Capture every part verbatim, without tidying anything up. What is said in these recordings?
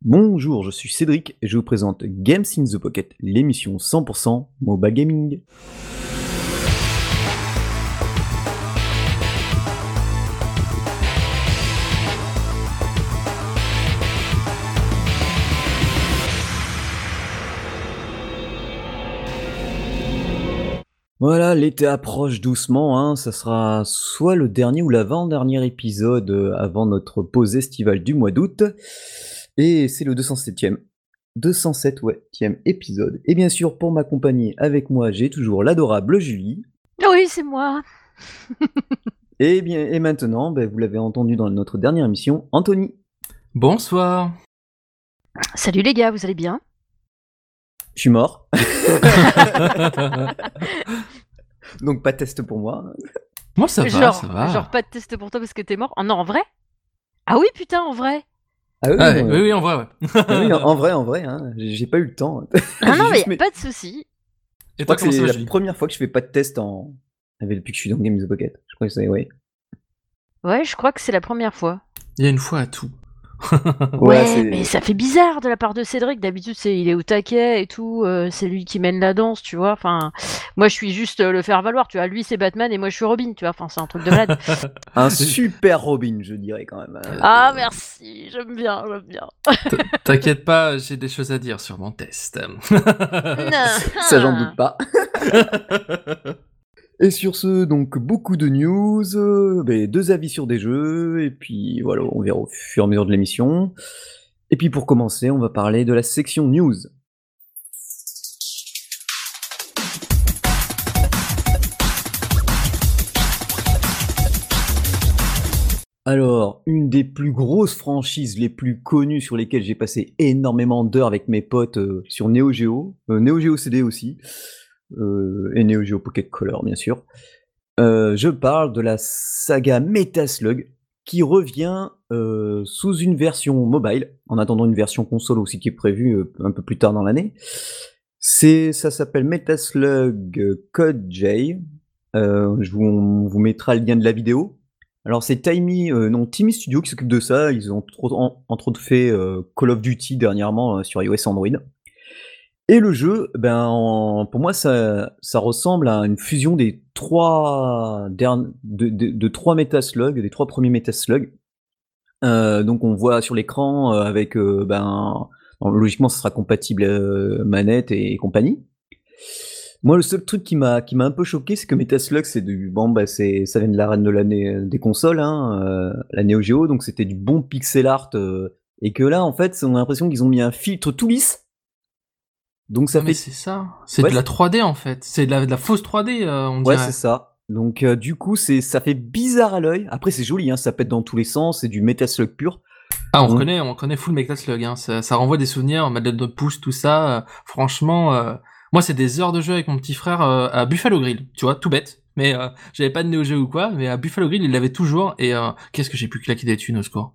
Bonjour, je suis Cédric et je vous présente Games in the Pocket, l'émission cent pour cent mobile gaming. Voilà, l'été approche doucement, hein, ça sera soit le dernier ou l'avant-dernier épisode euh, avant notre pause estivale du mois d'août, et c'est le deux cent septième. deux cent sept, ouais, tième épisode. Et bien sûr, pour m'accompagner avec moi, j'ai toujours l'adorable Julie. Oui, c'est moi. Et bien, et maintenant, ben, vous l'avez entendu dans notre dernière émission, Anthony. Bonsoir. Salut les gars, vous allez bien? Je suis mort. Donc pas de test pour moi. Moi ça va, genre, ça va. genre pas de test pour toi parce que t'es mort? Oh non, en vrai? Ah oui, putain, en vrai. Ah oui, Ah, non, oui, euh, oui, en vrai, ouais. ah oui, en, en vrai, en vrai, hein, j'ai j'ai pas eu le temps. Ah non, J'ai mais juste mis- pas de soucis. Je Et crois toi, que comment ça c'est va, la Julie? première fois que je fais pas de test en. Avec depuis que je suis dans Game of the Pocket. Je crois que c'est ouais. Ouais, je crois que c'est la première fois. Il y a une fois à tout. Ouais, Ouais, c'est- mais ça fait bizarre de la part de Cédric. D'habitude, c'est il est au taquet et tout. euh, c'est lui qui mène la danse, tu vois. Enfin, moi, je suis juste euh, le faire valoir. Tu vois, lui c'est Batman et moi je suis Robin. Tu vois. Enfin, c'est un truc de malade. Un super Robin, je dirais quand même. hein. Ah merci, j'aime bien, j'aime bien. T'inquiète pas, j'ai des choses à dire sur mon test. Ça, j'en doute pas. Et sur ce, donc beaucoup de news, euh, ben, deux avis sur des jeux, et puis voilà, on verra au fur et à mesure de l'émission. Et puis pour commencer, on va parler de la section news. Alors, une des plus grosses franchises les plus connues sur lesquelles j'ai passé énormément d'heures avec mes potes euh, sur Neo Geo, euh, Neo Geo C D aussi, euh, et Neo Geo Pocket Color bien sûr. Euh, je parle de la saga Metaslug qui revient euh, sous une version mobile, en attendant une version console aussi qui est prévue euh, un peu plus tard dans l'année. C'est, ça s'appelle Metaslug Code J. Euh, je vous, on vous mettra le lien de la vidéo. Alors c'est Timmy, euh, non, Timmy Studio qui s'occupe de ça. Ils ont trop- en- entre autres fait euh, Call of Duty dernièrement euh, sur iOS et Android. Et le jeu, ben, en- pour moi, ça, ça ressemble à une fusion des trois derni- de, de, de trois Metaslugs, des trois premiers Metaslugs. Euh, donc on voit sur l'écran euh, avec, euh, ben, bon, logiquement, ce sera compatible euh, manette et, compagnie. Moi, le seul truc qui m'a qui m'a un peu choqué, c'est que Metaslug, c'est du bon, bah c'est ça vient de l'arène de l'année des consoles, hein, euh, la Neo Geo, donc c'était du bon pixel art, euh, et que là, en fait, on a l'impression qu'ils ont mis un filtre tout lisse. Donc ça Non, mais fait c'est ça. C'est Ouais, de la c'est- trois D en fait. C'est de la, de la fausse trois D, euh, on Ouais, dirait. c'est ça. Donc euh, du coup, c'est ça fait bizarre à l'œil. Après, c'est joli, hein, ça pète dans tous les sens, c'est du Metaslug pur. Ah, on Donc, reconnaît, on connaît full Metal hein. Ça, ça renvoie des souvenirs, Madeleine de Pouce, tout ça. euh, franchement, euh, moi, c'est des heures de jeu avec mon petit frère euh, à Buffalo Grill. Tu vois, tout bête. Mais euh, j'avais pas de Neo Geo ou quoi, mais à Buffalo Grill, il l'avait toujours. Et euh, qu'est-ce que j'ai pu claquer des thunes au score.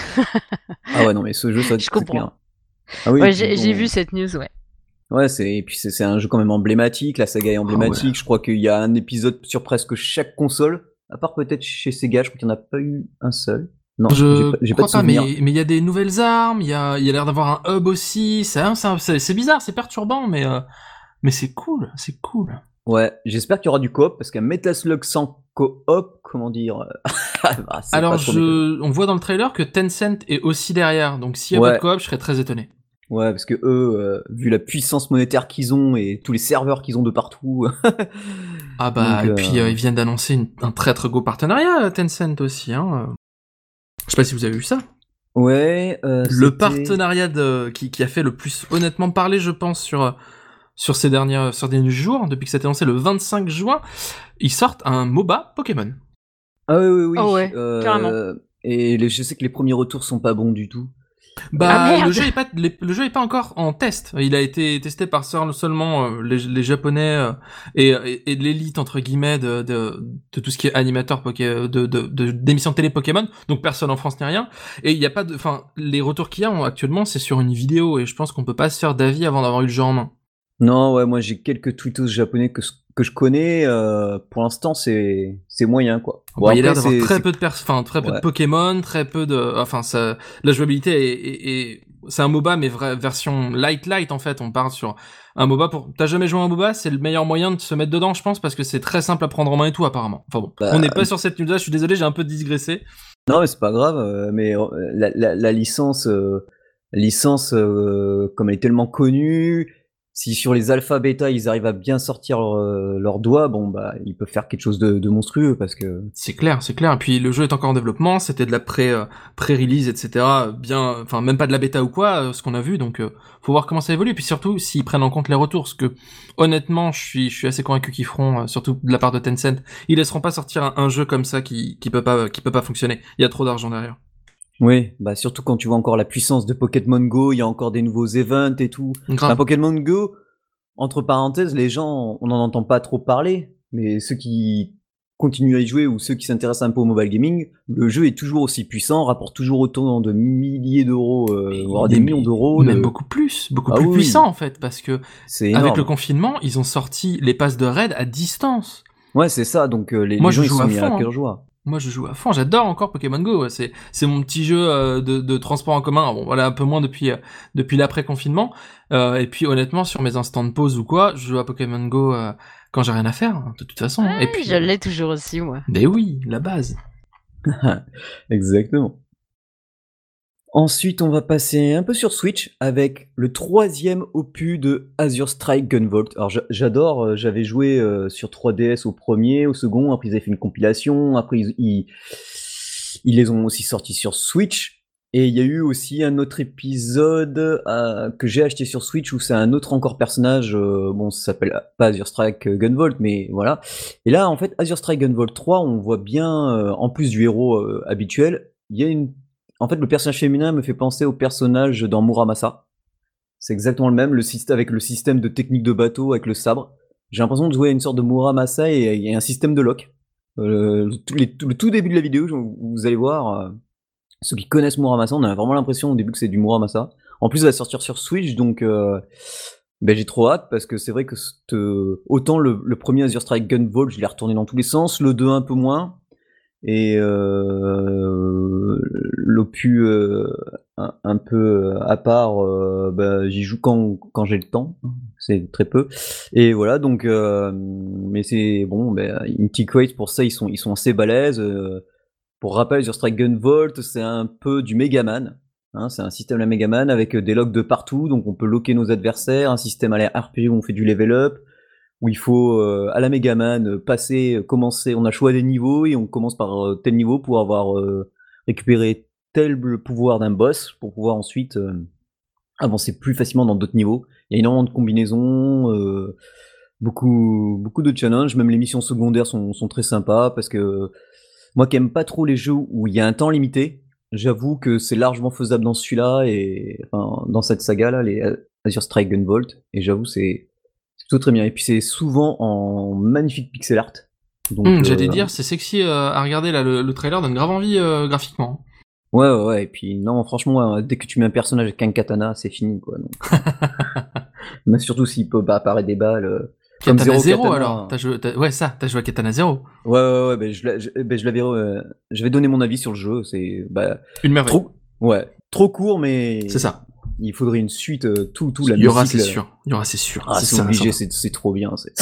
Ah ouais, non, mais ce jeu, ça, Je c'est comprends. clair. Ah oui, et Ouais, puis j'ai j'ai bon, vu cette news, ouais. Ouais, c'est et puis c'est c'est un jeu quand même emblématique. La saga est emblématique. Ah ouais. Je crois qu'il y a un épisode sur presque chaque console, à part peut-être chez Sega. Je crois qu'il n'y en a pas eu un seul. Non, j'ai Je pas, j'ai pas crois de pas, mais souvenir. mais il y a des nouvelles armes, il y a il y a l'air d'avoir un hub aussi. C'est un- c'est un- c'est c'est bizarre, c'est perturbant, mais euh, mais c'est cool, c'est cool. Ouais, j'espère qu'il y aura du coop parce qu'un Metaslug sans coop, comment dire, bah, c'est Alors pas trop méta- je, on voit dans le trailer que Tencent est aussi derrière, donc s'il y a Ouais. pas de coop, je serais très étonné. Ouais, parce que eux, euh, vu la puissance monétaire qu'ils ont et tous les serveurs qu'ils ont de partout. Ah bah, Donc, et puis euh, euh, ils viennent d'annoncer une- un très très gros partenariat, euh, Tencent aussi. Hein. euh. Je sais pas si vous avez vu ça. Ouais. Euh, Le c'était- partenariat de, qui, qui a fait le plus honnêtement parler, je pense, sur euh, sur ces derniers sur des derniers jours, depuis que ça a été lancé le vingt-cinq juin, ils sortent un MOBA Pokémon. Ah oui, oui, oui. Oh ouais, euh, carrément. Et les- je sais que les premiers retours sont pas bons du tout. Bah, Ah, merde. le jeu est pas les- le jeu est pas encore en test. Il a été testé par seul- seulement euh, les, les japonais euh, et, et, et de l'élite entre guillemets de, de de tout ce qui est animateur poké, de de de- d'émissions de télé Pokémon. Donc personne en France n'est rien. Et il y a pas de, enfin les retours qu'il y a actuellement c'est sur une vidéo et je pense qu'on peut pas se faire d'avis avant d'avoir eu le jeu en main. Non, ouais, moi j'ai quelques tweetos japonais que, que je connais. Euh, pour l'instant, c'est c'est moyen, quoi. Bon, Bon, il y a l'air après, d'avoir c'est- très c'est- peu de pers- enfin très peu Ouais. de Pokémon, très peu de, enfin ça, la jouabilité est, est, est c'est un MOBA mais vraie version light light en fait. On part sur un MOBA pour. T'as jamais joué à un MOBA, c'est le meilleur moyen de se mettre dedans, je pense, parce que c'est très simple à prendre en main et tout apparemment. Enfin bon, Bah, on n'est pas sur cette news-là. Je suis désolé, j'ai un peu digressé. Non, mais c'est pas grave. euh, mais euh, la, la, la licence, euh, licence, euh, comme elle est tellement connue, si sur les alpha bêta ils arrivent à bien sortir euh, leurs doigts, bon bah ils peuvent faire quelque chose de, de monstrueux parce que. C'est clair, c'est clair. Et puis le jeu est encore en développement, c'était de la pré euh, pré-release, et cetera. Bien, enfin même pas de la bêta ou quoi, euh, ce qu'on a vu. Donc euh, faut voir comment ça évolue. Et puis surtout s'ils prennent en compte les retours, parce que honnêtement, je suis je suis assez convaincu qu'ils feront, euh, surtout de la part de Tencent, ils laisseront pas sortir un, un jeu comme ça qui qui peut pas qui peut pas fonctionner. Il y a trop d'argent derrière. Oui, bah surtout quand tu vois encore la puissance de Pokémon Go, il y a encore des nouveaux events et tout. Grave. Enfin, Pokémon Go, entre parenthèses, les gens, on n'en entend pas trop parler, mais ceux qui continuent à y jouer ou ceux qui s'intéressent un peu au mobile gaming, le jeu est toujours aussi puissant, rapporte toujours autant de milliers d'euros, euh, voire des Mais- millions d'euros. Même de- beaucoup plus, beaucoup Ah plus oui. puissant en fait, parce que C'est avec le énorme. confinement, ils ont sorti les passes de raid à distance. Ouais, c'est ça. Donc euh, les, Moi, les je gens ils joue sont à mis à fond, cœur hein. joie. Moi, je joue à fond. J'adore encore Pokémon Go. ouais. C'est c'est mon petit jeu euh, de, de transport en commun. Bon, voilà, un peu moins depuis euh, depuis l'après confinement. Euh, et puis honnêtement, sur mes instants de pause ou quoi, je joue à Pokémon Go euh, quand j'ai rien à faire, hein, de toute façon. Ouais, et puis, je l'ai toujours aussi, moi. mais oui, la base. Exactement. Ensuite, on va passer un peu sur Switch avec le troisième opus de Azure Strike Gunvolt. Alors j'a- j'adore, euh, j'avais joué euh, sur trois D S au premier, au second, après ils avaient fait une compilation, après ils, ils, ils les ont aussi sortis sur Switch. Et il y a eu aussi un autre épisode euh, que j'ai acheté sur Switch où c'est un autre encore personnage, euh, bon ça s'appelle pas Azure Strike Gunvolt, mais voilà. Et là en fait Azure Strike Gunvolt trois, on voit bien, euh, en plus du héros euh, habituel, il y a une en fait, le personnage féminin me fait penser au personnage dans Muramasa. C'est exactement le même, le système, avec le système de technique de bateau, avec le sabre. J'ai l'impression de jouer à une sorte de Muramasa et il y a un système de lock. Euh, le, tout, les- tout- le tout début de la vidéo, je- vous allez voir, euh, ceux qui connaissent Muramasa, on a vraiment l'impression au début que c'est du Muramasa. En plus, il va sortir sur Switch, donc euh, ben, j'ai trop hâte parce que c'est vrai que cette- euh, autant le, le premier Azure Strike Gunvolt, je l'ai retourné dans tous les sens, le deux un peu moins. Et euh, l'opus euh, un, un peu à part, euh, bah, j'y joue quand, quand j'ai le temps, c'est très peu. Et voilà, donc, euh, mais c'est bon, bah, Intiquate pour ça, ils sont, ils sont assez balèzes. Euh, pour rappel, sur Strike Gunvolt, c'est un peu du Megaman. Hein, c'est un système à la Megaman avec des locks de partout, donc on peut locker nos adversaires, un système à la R P G où on fait du level up, où il faut, euh, à la Megaman, euh, passer, euh, commencer, on a choix des niveaux et on commence par euh, tel niveau pour avoir euh, récupéré tel pouvoir d'un boss pour pouvoir ensuite euh, avancer plus facilement dans d'autres niveaux. Il y a énormément de combinaisons, euh, beaucoup, beaucoup de challenges, même les missions secondaires sont, sont très sympas parce que moi qui aime pas trop les jeux où il y a un temps limité, j'avoue que c'est largement faisable dans celui-là et enfin, dans cette saga là, les Azure Strike Gunvolt, et j'avoue c'est c'est plutôt très bien. Et puis c'est souvent en magnifique pixel art. Donc, Hum, J'allais euh, dire, c'est sexy euh, à regarder là. Le, le trailer donne grave envie euh, graphiquement. ouais, ouais, ouais. Et puis non, franchement, ouais, dès que tu mets un personnage avec un katana, c'est fini, quoi. Donc, mais surtout s'il peut bah, apparaître des balles. euh, comme Katana Zero zéro Katana. alors. T'as joué, t'as- ouais ça, t'as joué à Katana zéro. Ouais, ouais, ouais. Ben je, l'a- je, ben, je l'avais, euh, je vais donner mon avis sur le jeu. C'est bah, Une merveille. trop, ouais, trop court, mais C'est ça. il faudrait une suite, euh, tout, tout la Il y aura, musique. c'est là. sûr. Il y aura, c'est sûr. Ah, c'est ça, obligé, ça. c'est c'est trop bien. c'est-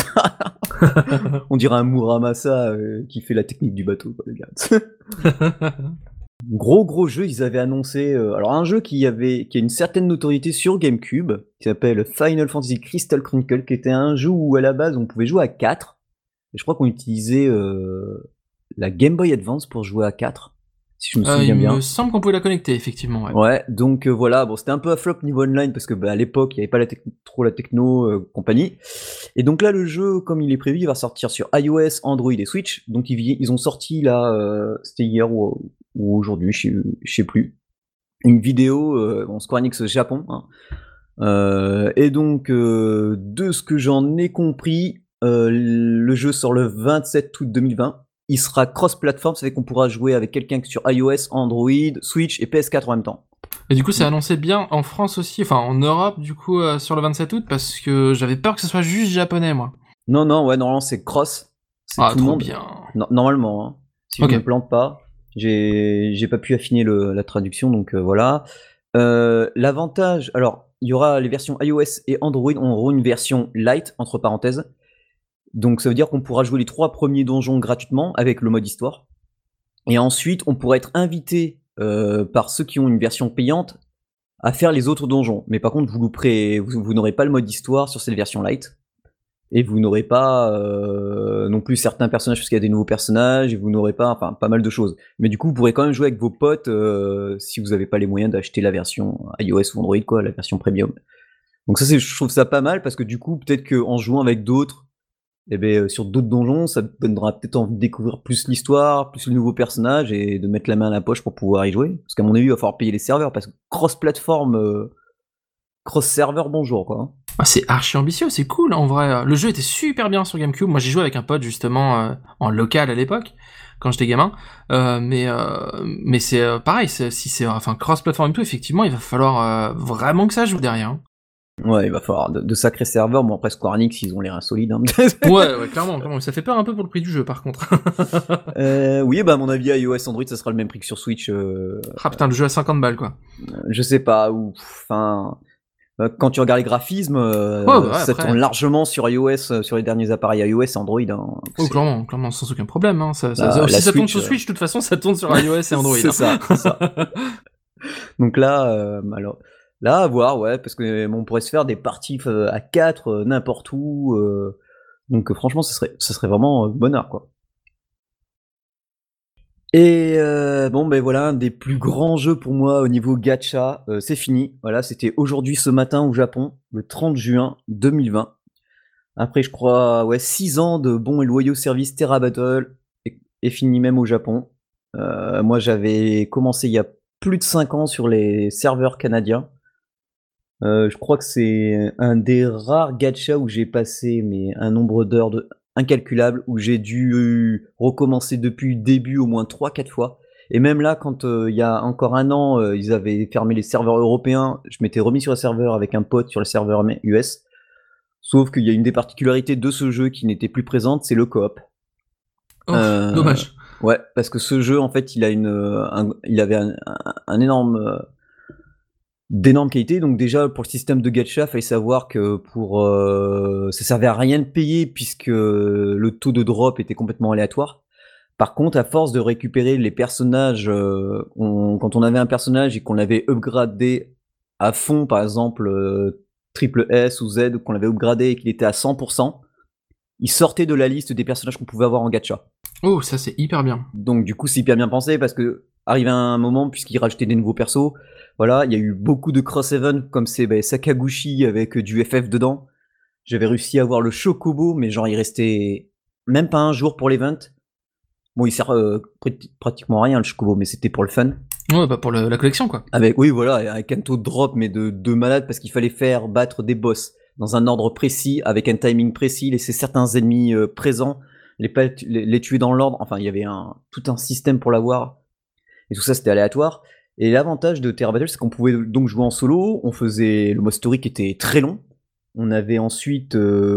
On dirait un Muramasa euh, qui fait la technique du bateau, quoi, le gars. Gros gros jeu, ils avaient annoncé euh, alors un jeu qui avait qui a une certaine notoriété sur GameCube, qui s'appelle Final Fantasy Crystal Chronicle, qui était un jeu où à la base on pouvait jouer à quatre. Et je crois qu'on utilisait euh, la Game Boy Advance pour jouer à quatre, si je me Euh, souviens il bien. me semble qu'on pouvait la connecter effectivement. Ouais. Ouais, donc euh, voilà, bon c'était un peu à flop niveau online parce que bah, à l'époque il n'y avait pas la tec- trop la techno euh, compagnie. Et donc là le jeu, comme il est prévu, il va sortir sur iOS, Android et Switch. Donc ils, vi- ils ont sorti là, euh, c'était hier ou, ou aujourd'hui, je sais, je sais plus, une vidéo, euh, bon, Square Enix Japon. Hein. Euh, et donc euh, de ce que j'en ai compris, euh, le jeu sort le vingt-sept août deux mille vingt. Il sera cross-platform, ça fait qu'on pourra jouer avec quelqu'un sur iOS, Android, Switch et P S quatre en même temps. Et du coup, c'est annoncé bien en France aussi, enfin en Europe du coup euh, sur le vingt-sept août parce que j'avais peur que ce soit juste japonais moi. Non, non, ouais, normalement c'est cross. C'est Ah tout le trop monde. bien. No- normalement, hein. Si Ok. je me plante pas, j'ai j'ai pas pu affiner le, la traduction, donc euh, voilà. Euh, l'avantage, alors, il y aura les versions iOS et Android auront une version light, entre parenthèses. Donc ça veut dire qu'on pourra jouer les trois premiers donjons gratuitement avec le mode histoire. Et ensuite, on pourra être invité euh, par ceux qui ont une version payante à faire les autres donjons. Mais par contre, vous, louperez, vous, vous n'aurez pas le mode histoire sur cette version light. Et vous n'aurez pas euh, non plus certains personnages parce qu'il y a des nouveaux personnages. Et vous n'aurez pas, enfin, pas mal de choses. Mais du coup, vous pourrez quand même jouer avec vos potes euh, si vous n'avez pas les moyens d'acheter la version iOS ou Android, quoi, la version premium. Donc ça, c'est, je trouve ça pas mal parce que du coup, peut-être qu'en jouant avec d'autres, eh ben, euh, sur d'autres donjons, ça te donnera peut-être envie de découvrir plus l'histoire, plus le nouveau personnage et de mettre la main à la poche pour pouvoir y jouer. Parce qu'à mon avis, il va falloir payer les serveurs parce que cross-platform, euh, cross-serveur, bonjour quoi. Hein. Ah, c'est archi ambitieux, c'est cool en vrai. Le jeu était super bien sur GameCube. Moi, j'ai joué avec un pote justement euh, en local à l'époque quand j'étais gamin. Euh, mais euh, mais c'est euh, pareil, c'est, si c'est enfin cross-platform et tout, effectivement, il va falloir euh, vraiment que ça joue derrière. Hein. Ouais, il va falloir de, de sacrés serveurs. Bon, après Square Enix, ils ont l'air insolides. Hein. ouais, ouais, clairement, clairement. Ça fait peur un peu pour le prix du jeu, par contre. euh, oui, bah à mon avis, iOS, Android, ça sera le même prix que sur Switch. Euh... Ah putain, le jeu à cinquante balles, quoi. Je sais pas, ou enfin. Quand tu regardes les graphismes, euh, ouais, bah ouais, ça après. tourne largement sur iOS, euh, sur les derniers appareils iOS et Android. Hein. Oh, clairement, clairement, sans aucun problème. Hein. Ça, ça, bah, ça, si ça Switch, tourne sur Switch, de toute façon, ça tourne sur iOS et Android. c'est hein. ça, c'est ça. Donc là, euh, alors, là, à voir, ouais, parce que bon, on pourrait se faire des parties euh, à quatre, euh, n'importe où. Euh, donc euh, franchement, ce serait, ce serait vraiment euh, bonheur, quoi. Et euh, bon, ben voilà, un des plus grands jeux pour moi au niveau gacha, euh, c'est fini. Voilà, c'était aujourd'hui, ce matin au Japon, le trente juin deux mille vingt. Après, je crois, ouais, six ans de bons et loyaux services, Terra Battle est, est fini même au Japon. Euh, moi, j'avais commencé il y a plus de cinq ans sur les serveurs canadiens. Euh, je crois que c'est un des rares gachas où j'ai passé mais un nombre d'heures de incalculable, où j'ai dû recommencer depuis le début au moins trois quatre fois. Et même là, quand euh, il y a encore un an, euh, ils avaient fermé les serveurs européens, je m'étais remis sur le serveur avec un pote sur le serveur U S. Sauf qu'il y a une des particularités de ce jeu qui n'était plus présente, c'est le coop. Oh, euh, dommage. Ouais, parce que ce jeu, en fait, il a une, un, il avait un, un, un énorme, d'énormes qualités. Donc déjà, pour le système de gacha, il fallait savoir que pour, euh, ça servait à rien de payer puisque le taux de drop était complètement aléatoire. Par contre, à force de récupérer les personnages, euh, on, quand on avait un personnage et qu'on l'avait upgradé à fond, par exemple, euh, triple S ou Z, qu'on l'avait upgradé et qu'il était à cent pour cent, il sortait de la liste des personnages qu'on pouvait avoir en gacha. Oh, ça c'est hyper bien. Donc du coup, c'est hyper bien pensé parce que arrivé à un moment, puisqu'ils rajoutaient des nouveaux persos, voilà, il y a eu beaucoup de cross-event comme c'est bah, Sakaguchi avec du F F dedans. J'avais réussi à avoir le Chocobo, mais genre il restait même pas un jour pour l'event. Bon, il sert euh, pr- pratiquement à rien le Chocobo, mais c'était pour le fun. Ouais, bah pour le, la collection quoi. Avec, oui, voilà, avec un taux de drop, mais de, de malade, parce qu'il fallait faire battre des boss dans un ordre précis, avec un timing précis, laisser certains ennemis euh, présents, les, les, les tuer dans l'ordre. Enfin, il y avait un, tout un système pour l'avoir. Et tout ça, c'était aléatoire. Et l'avantage de Terra Battle, c'est qu'on pouvait donc jouer en solo. On faisait le mode story qui était très long. On avait ensuite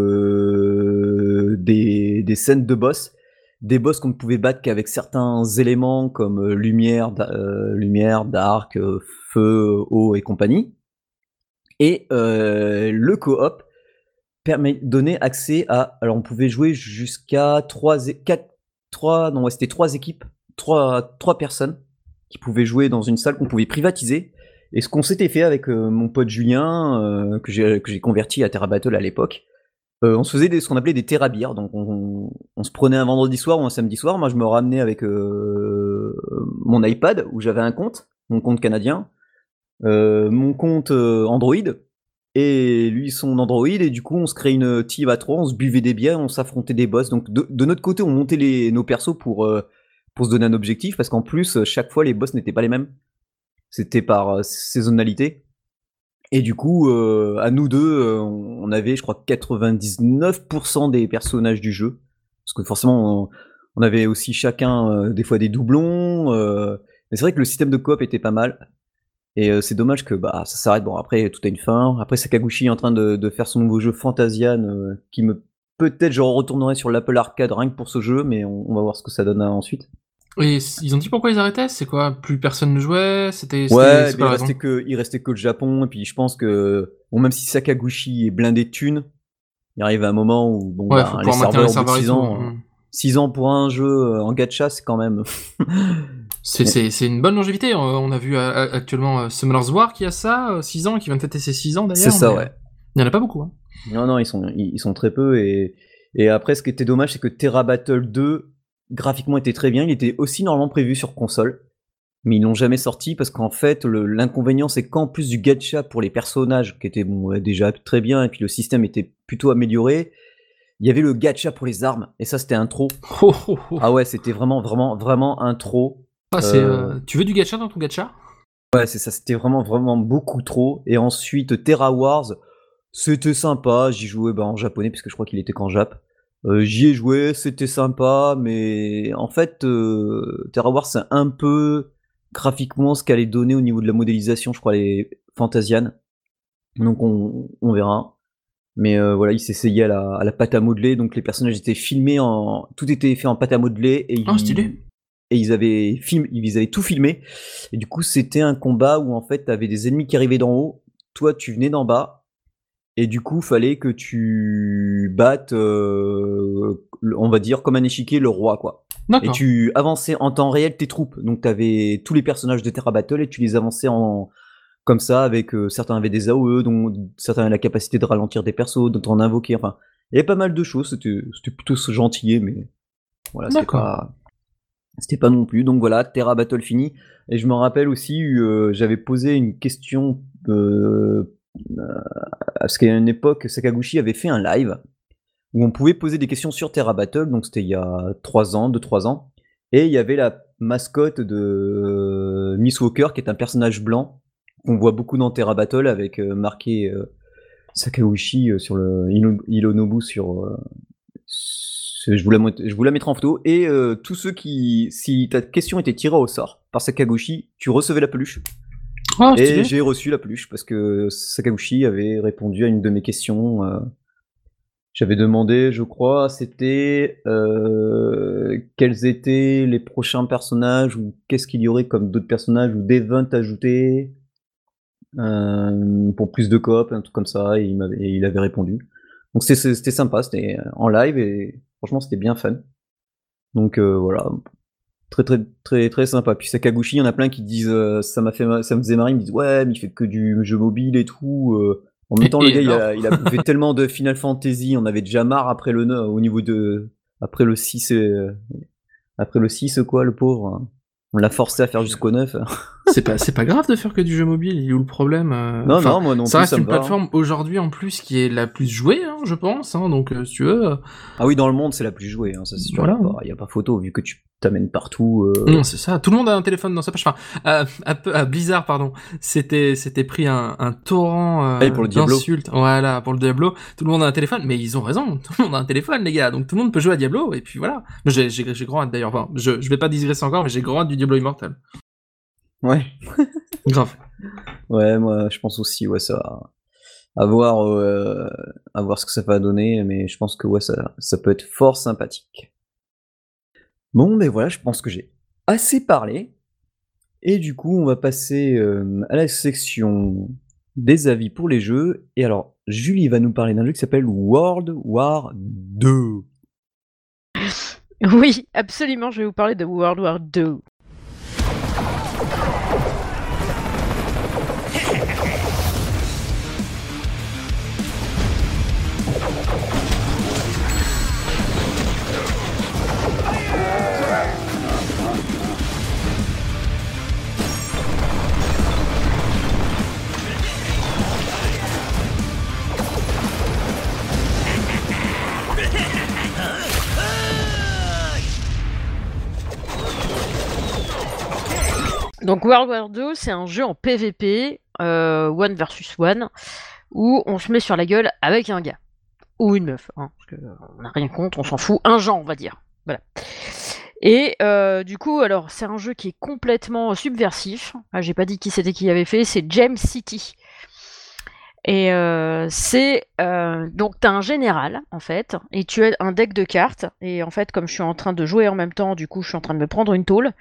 euh, des, des scènes de boss. Des boss qu'on ne pouvait battre qu'avec certains éléments comme euh, lumière, euh, lumière, dark, euh, feu, eau et compagnie. Et euh, le coop permet donner accès à. Alors on pouvait jouer jusqu'à trois, quatre, trois, non ouais, c'était trois équipes, trois, trois personnes qui pouvaient jouer dans une salle qu'on pouvait privatiser. Et ce qu'on s'était fait avec euh, mon pote Julien, euh, que j'ai que j'ai converti à Terra Battle à l'époque. Euh, on se faisait des, ce qu'on appelait des terrabires, donc on, on, on se prenait un vendredi soir ou un samedi soir. Moi, je me ramenais avec euh, mon iPad où j'avais un compte, mon compte canadien, euh, mon compte euh, Android et lui son Android. Et du coup, on se créait une team à trois, on se buvait des bières, on s'affrontait des boss. Donc de, de notre côté, on montait les, nos persos pour euh, pour se donner un objectif, parce qu'en plus, chaque fois, les boss n'étaient pas les mêmes. C'était par euh, saisonnalité. Et du coup, euh, à nous deux, euh, on avait, je crois, quatre-vingt-dix-neuf pour cent des personnages du jeu. Parce que forcément, on, on avait aussi chacun euh, des fois des doublons. Euh, mais c'est vrai que le système de coop était pas mal. Et euh, c'est dommage que bah, ça s'arrête. Bon, après, tout a une fin. Après, Sakaguchi est en train de, de faire son nouveau jeu Fantasian, euh, qui me... Peut-être je retournerai sur l'Apple Arcade rien que pour ce jeu, mais on, on va voir ce que ça donne ensuite. Et ils ont dit pourquoi ils arrêtaient? C'est quoi? Plus personne ne jouait? C'était, c'était, Ouais, c'est mais quoi il la raison? restait que, il restait que le Japon, et puis je pense que, bon, même si Sakaguchi est blindé de thunes, il arrive à un moment où, bon, Ouais, faut ben, les pouvoir maintenir les serveurs, au bout de serveurs et six tout. ans, Hmm. six ans pour un jeu euh, en gacha, c'est quand même. C'est, Mais c'est, c'est une bonne longévité. On, on a vu euh, actuellement euh, Summoner's War qui a ça, euh, six ans, qui vient de fêter ses six ans c'est d'ailleurs, ça, mais euh, ouais. il y en a pas beaucoup. Hein. Non, non, ils sont, ils, ils sont très peu. Et, et après, ce qui était dommage, c'est que Terra Battle deux, graphiquement, était très bien. Il était aussi normalement prévu sur console. Mais ils l'ont jamais sorti parce qu'en fait, le- l'inconvénient, c'est qu'en plus du gacha pour les personnages, qui était bon, ouais, déjà très bien, et puis le système était plutôt amélioré, il y avait le gacha pour les armes. Et ça, c'était un trop. Oh, oh, oh. Ah ouais, c'était vraiment, vraiment, vraiment un trop. Ah, c'est, Euh, euh, tu veux du gacha dans ton gacha? ouais, c'est ça, c'était vraiment, vraiment beaucoup trop. Et ensuite, Terra Wars, c'était sympa. J'y jouais bah, en japonais, puisque je crois qu'il était qu'en Jap. Euh, j'y ai joué, c'était sympa, mais en fait, euh, Terra Wars, c'est un peu graphiquement ce qu'elle est donné au niveau de la modélisation, je crois, les Fantasian. Donc on, on verra. Mais euh, voilà, il s'essayait à la, à la pâte à modeler, donc les personnages étaient filmés en. Tout était fait en pâte à modeler, et Oh, ils, stylé. et ils avaient film, ils avaient tout filmé. Et du coup, c'était un combat où en fait, t'avais des ennemis qui arrivaient d'en haut, toi tu venais d'en bas, et du coup, fallait que tu battes, euh, on va dire comme un échiquier, le roi, quoi. Et D'accord. tu avançais en temps réel tes troupes. Donc t'avais tous les personnages de Terra Battle et tu les avançais en comme ça, avec euh, certains avaient des A O E, dont certains avaient la capacité de ralentir des persos, d'autres en invoquer. Enfin, il y avait pas mal de choses. C'était c'était plutôt gentillet, mais voilà, c'était D'accord. pas c'était pas non plus. Donc voilà, Terra Battle fini. Et je me rappelle aussi, euh, j'avais posé une question euh, parce qu'à une époque, Sakaguchi avait fait un live où on pouvait poser des questions sur Terra Battle, donc c'était il y a trois ans, deux trois ans, et il y avait la mascotte de euh, Miss Walker, qui est un personnage blanc, qu'on voit beaucoup dans Terra Battle, avec euh, marqué euh, Sakaguchi euh, sur le Ilo- Ilonobu sur... euh, ce- je, vous la, mot- je vous la mettrai en photo, et euh, tous ceux qui... Si ta question était tirée au sort par Sakaguchi, tu recevais la peluche. Oh, Et stylé. j'ai reçu la peluche, parce que Sakaguchi avait répondu à une de mes questions... euh, j'avais demandé, je crois, c'était euh, quels étaient les prochains personnages ou qu'est-ce qu'il y aurait comme d'autres personnages ou d'events ajoutés euh, pour plus de coop, un truc comme ça, et il, m'avait, et il avait répondu. Donc c'est- c'est- c'était sympa, c'était en live et franchement c'était bien fun. Donc euh, voilà, très très très très sympa. Puis Sakaguchi, il y en a plein qui disent euh, ça m'a fait ma- ça me faisait marrer, ils me disent ouais mais il fait que du jeu mobile et tout. euh. En même Et, temps le et gars il alors? a, il a bouffé tellement de Final Fantasy, on avait déjà marre après le neuf- au niveau de après le six euh, après le six quoi le pauvre. Hein. On l'a forcé à faire Puis, euh, jusqu'au neuf. C'est pas, c'est pas grave de faire que du jeu mobile, il est où le problème euh, Non Enfin, non moi non ça plus reste ça me une va. Hein. plateforme aujourd'hui en plus qui est la plus jouée, hein, je pense, hein, donc euh, si tu veux, euh, Ah oui dans le monde c'est la plus jouée, hein, ça c'est sûr, il y voilà. a pas il y a pas photo vu que tu t'amènes partout. Non, Euh... c'est ça. Tout le monde a un téléphone dans sa poche. Enfin, à, à- à Blizzard, pardon, c'était c'était pris un, un torrent Allez euh, pour le Diablo. d'insultes. Voilà, pour le Diablo. Tout le monde a un téléphone, mais ils ont raison. Tout le monde a un téléphone, les gars. Donc tout le monde peut jouer à Diablo. Et puis voilà. Moi, J'ai j'ai j'ai grand hâte d'ailleurs. Enfin, je je vais pas digresser encore, mais j'ai grand hâte du Diablo Immortal. Ouais. Grave. Ouais moi je pense aussi ouais ça. À voir, euh, à voir ce que ça va donner, mais je pense que ouais, ça, ça peut être fort sympathique. Bon, mais voilà, je pense que j'ai assez parlé. Et du coup, on va passer euh, à la section des avis pour les jeux. Et alors, Julie va nous parler d'un jeu qui s'appelle World War deux. Oui, absolument, je vais vous parler de World War deux. Donc World War deux, c'est un jeu en P V P, euh, one versus one, où on se met sur la gueule avec un gars. Ou une meuf, hein, parce qu'on n'a rien contre, on s'en fout, un genre, on va dire. Voilà. Et euh, du coup, alors, c'est un jeu qui est complètement subversif. Ah, j'ai pas dit qui c'était qui avait fait, c'est Gem City. Et euh, c'est euh, donc t'as un général en fait, et tu as un deck de cartes. Et en fait, comme je suis en train de jouer en même temps, du coup, je suis en train de me prendre une tôle.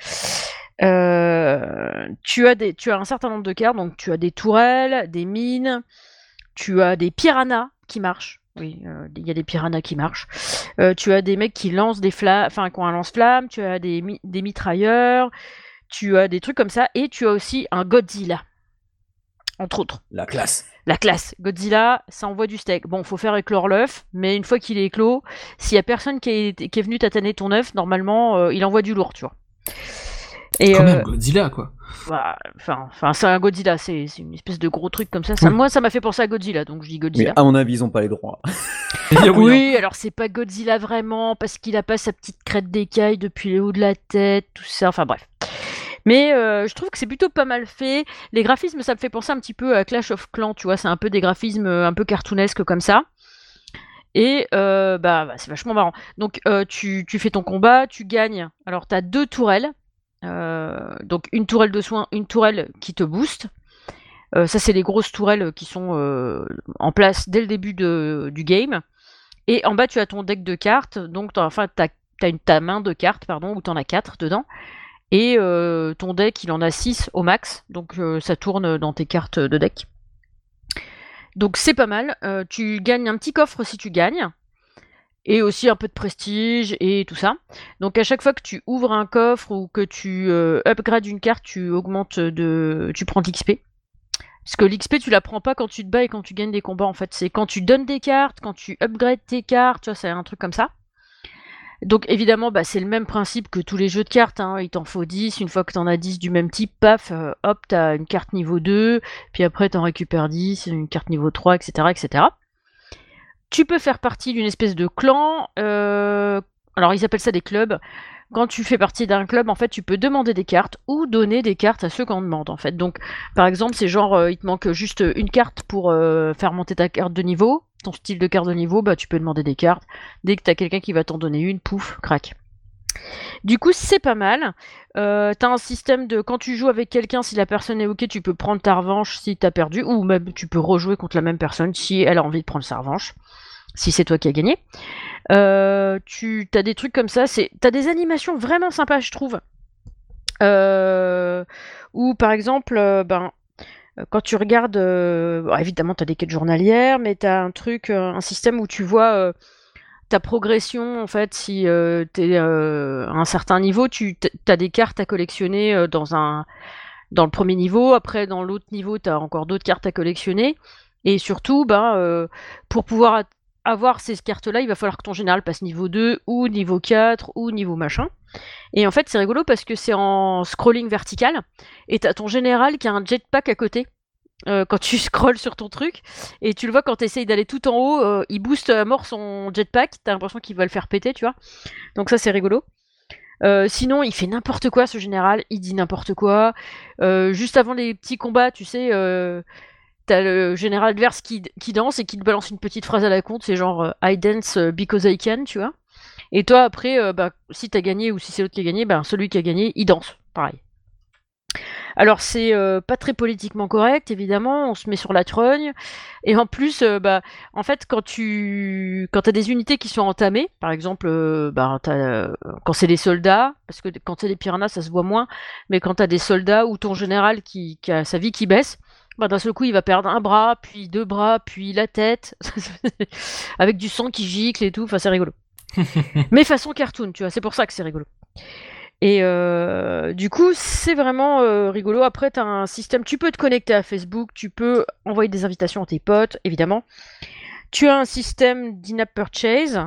Euh, tu as des, tu as un certain nombre de cartes, donc tu as des tourelles, des mines, tu as des piranhas qui marchent. Oui, euh, il y a des piranhas qui marchent. Euh, tu as des mecs qui lancent des flammes, enfin qui ont un lance-flamme. Tu as des, mi- des mitrailleurs. Tu as des trucs comme ça, et tu as aussi un Godzilla, entre autres. La classe. La classe. Godzilla, ça envoie du steak. Bon, faut faire éclore l'œuf, mais une fois qu'il est éclos, s'il y a personne qui est, qui est venu tataner ton œuf, normalement, euh, il envoie du lourd, tu vois. Et Quand euh, même, Godzilla, quoi. bah, enfin, enfin, c'est un Godzilla, c'est c'est une espèce de gros truc comme ça. ça Oui. Moi, ça m'a fait penser à Godzilla, donc je dis Mais Godzilla. à mon avis, ils ont pas les droits. Oui, alors c'est pas Godzilla vraiment, parce qu'il a pas sa petite crête d'écaille depuis le haut de la tête, tout ça, enfin bref. Mais euh, je trouve que c'est plutôt pas mal fait. Les graphismes, ça me fait penser un petit peu à Clash of Clans, tu vois, c'est un peu des graphismes euh, un peu cartoonesques comme ça. Et euh, bah, bah, c'est vachement marrant. Donc euh, tu, tu fais ton combat, tu gagnes. Alors tu as deux tourelles. Euh, donc une tourelle de soin, une tourelle qui te booste. Euh, ça, c'est les grosses tourelles qui sont euh, en place dès le début de, du game. Et en bas, tu as ton deck de cartes. Donc, t'as, enfin, tu as une, ta main de cartes, pardon, où tu en as quatre dedans. Et euh, ton deck, il en a six au max. Donc, euh, ça tourne dans tes cartes de deck. Donc, c'est pas mal. Euh, tu gagnes un petit coffre si tu gagnes. Et aussi un peu de prestige et tout ça. Donc, à chaque fois que tu ouvres un coffre ou que tu euh, upgrades une carte, tu augmentes de. Tu prends de l'X P. Parce que l'X P, tu la prends pas quand tu te bats et quand tu gagnes des combats, en fait. C'est quand tu donnes des cartes, quand tu upgrades tes cartes, tu vois, c'est un truc comme ça. Donc, évidemment, bah, c'est le même principe que tous les jeux de cartes, hein. Il t'en faut dix. Une fois que t'en as dix du même type, paf, euh, hop, t'as une carte niveau deux. Puis après, t'en récupères dix, une carte niveau trois, et cetera, et cetera. Tu peux faire partie d'une espèce de clan. Euh... Alors, ils appellent ça des clubs. Quand tu fais partie d'un club, en fait, tu peux demander des cartes ou donner des cartes à ceux qu'on demande, en fait. Donc, par exemple, c'est genre, euh, il te manque juste une carte pour euh, faire monter ta carte de niveau, ton style de carte de niveau, bah, tu peux demander des cartes. Dès que t'as quelqu'un qui va t'en donner une, pouf, crac. Du coup, c'est pas mal. Euh, t'as un système de, quand tu joues avec quelqu'un, si la personne est ok, tu peux prendre ta revanche si t'as perdu, ou même tu peux rejouer contre la même personne si elle a envie de prendre sa revanche, si c'est toi qui as gagné. Euh, tu as des trucs comme ça, c'est t'as des animations vraiment sympas, je trouve. Euh, ou par exemple, euh, ben quand tu regardes, euh, bon, évidemment t'as des quêtes journalières, mais t'as un truc, euh, un système où tu vois euh, ta progression en fait. Si euh, t'es euh, à un certain niveau, tu as des cartes à collectionner euh, dans un dans le premier niveau. Après, dans l'autre niveau, t'as encore d'autres cartes à collectionner. Et surtout, ben, euh, pour pouvoir avoir ces cartes-là, il va falloir que ton général passe niveau deux ou niveau quatre ou niveau machin. Et en fait, c'est rigolo parce que c'est en scrolling vertical et t'as ton général qui a un jetpack à côté. Euh, quand tu scrolles sur ton truc, et tu le vois quand tu essayes d'aller tout en haut, euh, il booste à mort son jetpack, t'as l'impression qu'il va le faire péter, tu vois. Donc ça, c'est rigolo. Euh, sinon, il fait n'importe quoi, ce général, il dit n'importe quoi. Euh, juste avant les petits combats, tu sais, euh, t'as le général adverse qui, qui danse et qui te balance une petite phrase à la con, c'est genre euh, I dance because I can, tu vois. Et toi, après, euh, bah, si t'as gagné ou si c'est l'autre qui a gagné, bah, celui qui a gagné, il danse, pareil. Alors, c'est euh, pas très politiquement correct, évidemment, on se met sur la trogne. Et en plus, euh, bah, en fait, quand tu quand t'as des unités qui sont entamées, par exemple, euh, bah, t'as, euh, quand c'est des soldats, parce que quand c'est des piranhas, ça se voit moins, mais quand t'as des soldats ou ton général qui, qui a sa vie qui baisse, bah, d'un seul coup, il va perdre un bras, puis deux bras, puis la tête, avec du sang qui gicle et tout, enfin, c'est rigolo. Mais façon cartoon, tu vois, c'est pour ça que c'est rigolo. Et euh, du coup, c'est vraiment euh, rigolo. Après, tu as un système, tu peux te connecter à Facebook, tu peux envoyer des invitations à tes potes, évidemment. Tu as un système d'in-app purchase.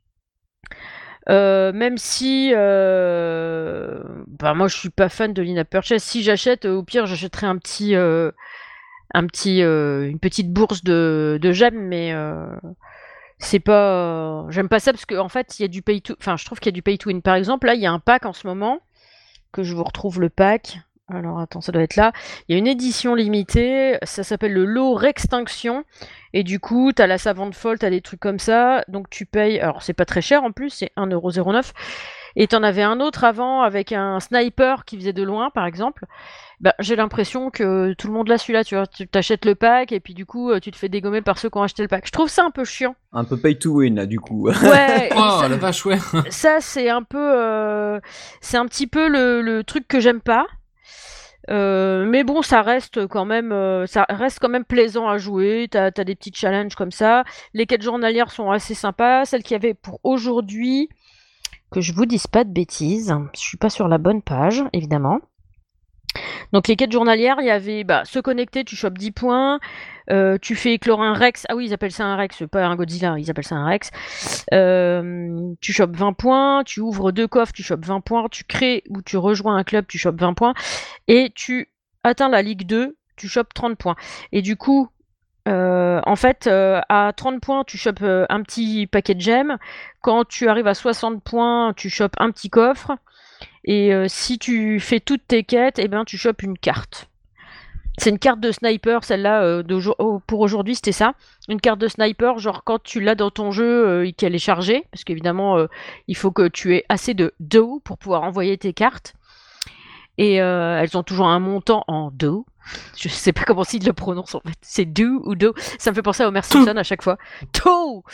Euh, même si euh, bah moi je suis pas fan de l'in-app purchase. Si j'achète, au pire j'achèterai un petit, euh, un petit, euh, une petite bourse de, de gemmes, mais euh, c'est pas, j'aime pas ça parce qu'en en fait il y a du pay to, enfin je trouve qu'il y a du pay to win. Par exemple, là il y a un pack en ce moment que je vous retrouve le pack. Alors attends, ça doit être là. Il y a une édition limitée, ça s'appelle le lot Rextinction. Et du coup, t'as la savante folle, t'as des trucs comme ça. Donc tu payes, alors c'est pas très cher en plus, c'est un euro zéro neuf. Et t'en avais un autre avant avec un sniper qui faisait de loin, par exemple. Bah, j'ai l'impression que tout le monde l'a celui-là, tu vois. Tu t'achètes le pack et puis du coup, euh, tu te fais dégommer par ceux qui ont acheté le pack. Je trouve ça un peu chiant. Un peu pay to win, là, du coup. Ouais, et Oh ça, la vache, ouais. ça, c'est un peu, euh, c'est un petit peu le, le truc que j'aime pas. Euh, mais bon, ça reste quand même, euh, ça reste quand même plaisant à jouer. T'as, t'as des petits challenges comme ça. Les quêtes journalières sont assez sympas. Celles qu'il y avait pour aujourd'hui, que je vous dise pas de bêtises, je suis pas sur la bonne page, évidemment. Donc les quêtes journalières, il y avait bah, se connecter, tu chopes dix points, euh, tu fais éclore un Rex, ah oui ils appellent ça un Rex, pas un Godzilla, ils appellent ça un Rex, euh, tu chopes vingt points, tu ouvres deux coffres, tu chopes vingt points, tu crées ou tu rejoins un club, tu chopes vingt points, et tu atteins la Ligue deux, tu chopes trente points. Et du coup, euh, en fait, euh, à trente points, tu chopes euh, un petit paquet de gemmes, quand tu arrives à soixante points, tu chopes un petit coffre, et euh, si tu fais toutes tes quêtes, eh ben, tu chopes une carte. C'est une carte de sniper, celle-là, euh, oh, pour aujourd'hui, c'était ça. Une carte de sniper, genre quand tu l'as dans ton jeu euh, et qu'elle est chargée, parce qu'évidemment, euh, il faut que tu aies assez de do pour pouvoir envoyer tes cartes. Et euh, elles ont toujours un montant en do. Je sais pas comment s'ils le prononcent en fait. C'est do ou do. Ça me fait penser à Homer Simpson à chaque fois. Do.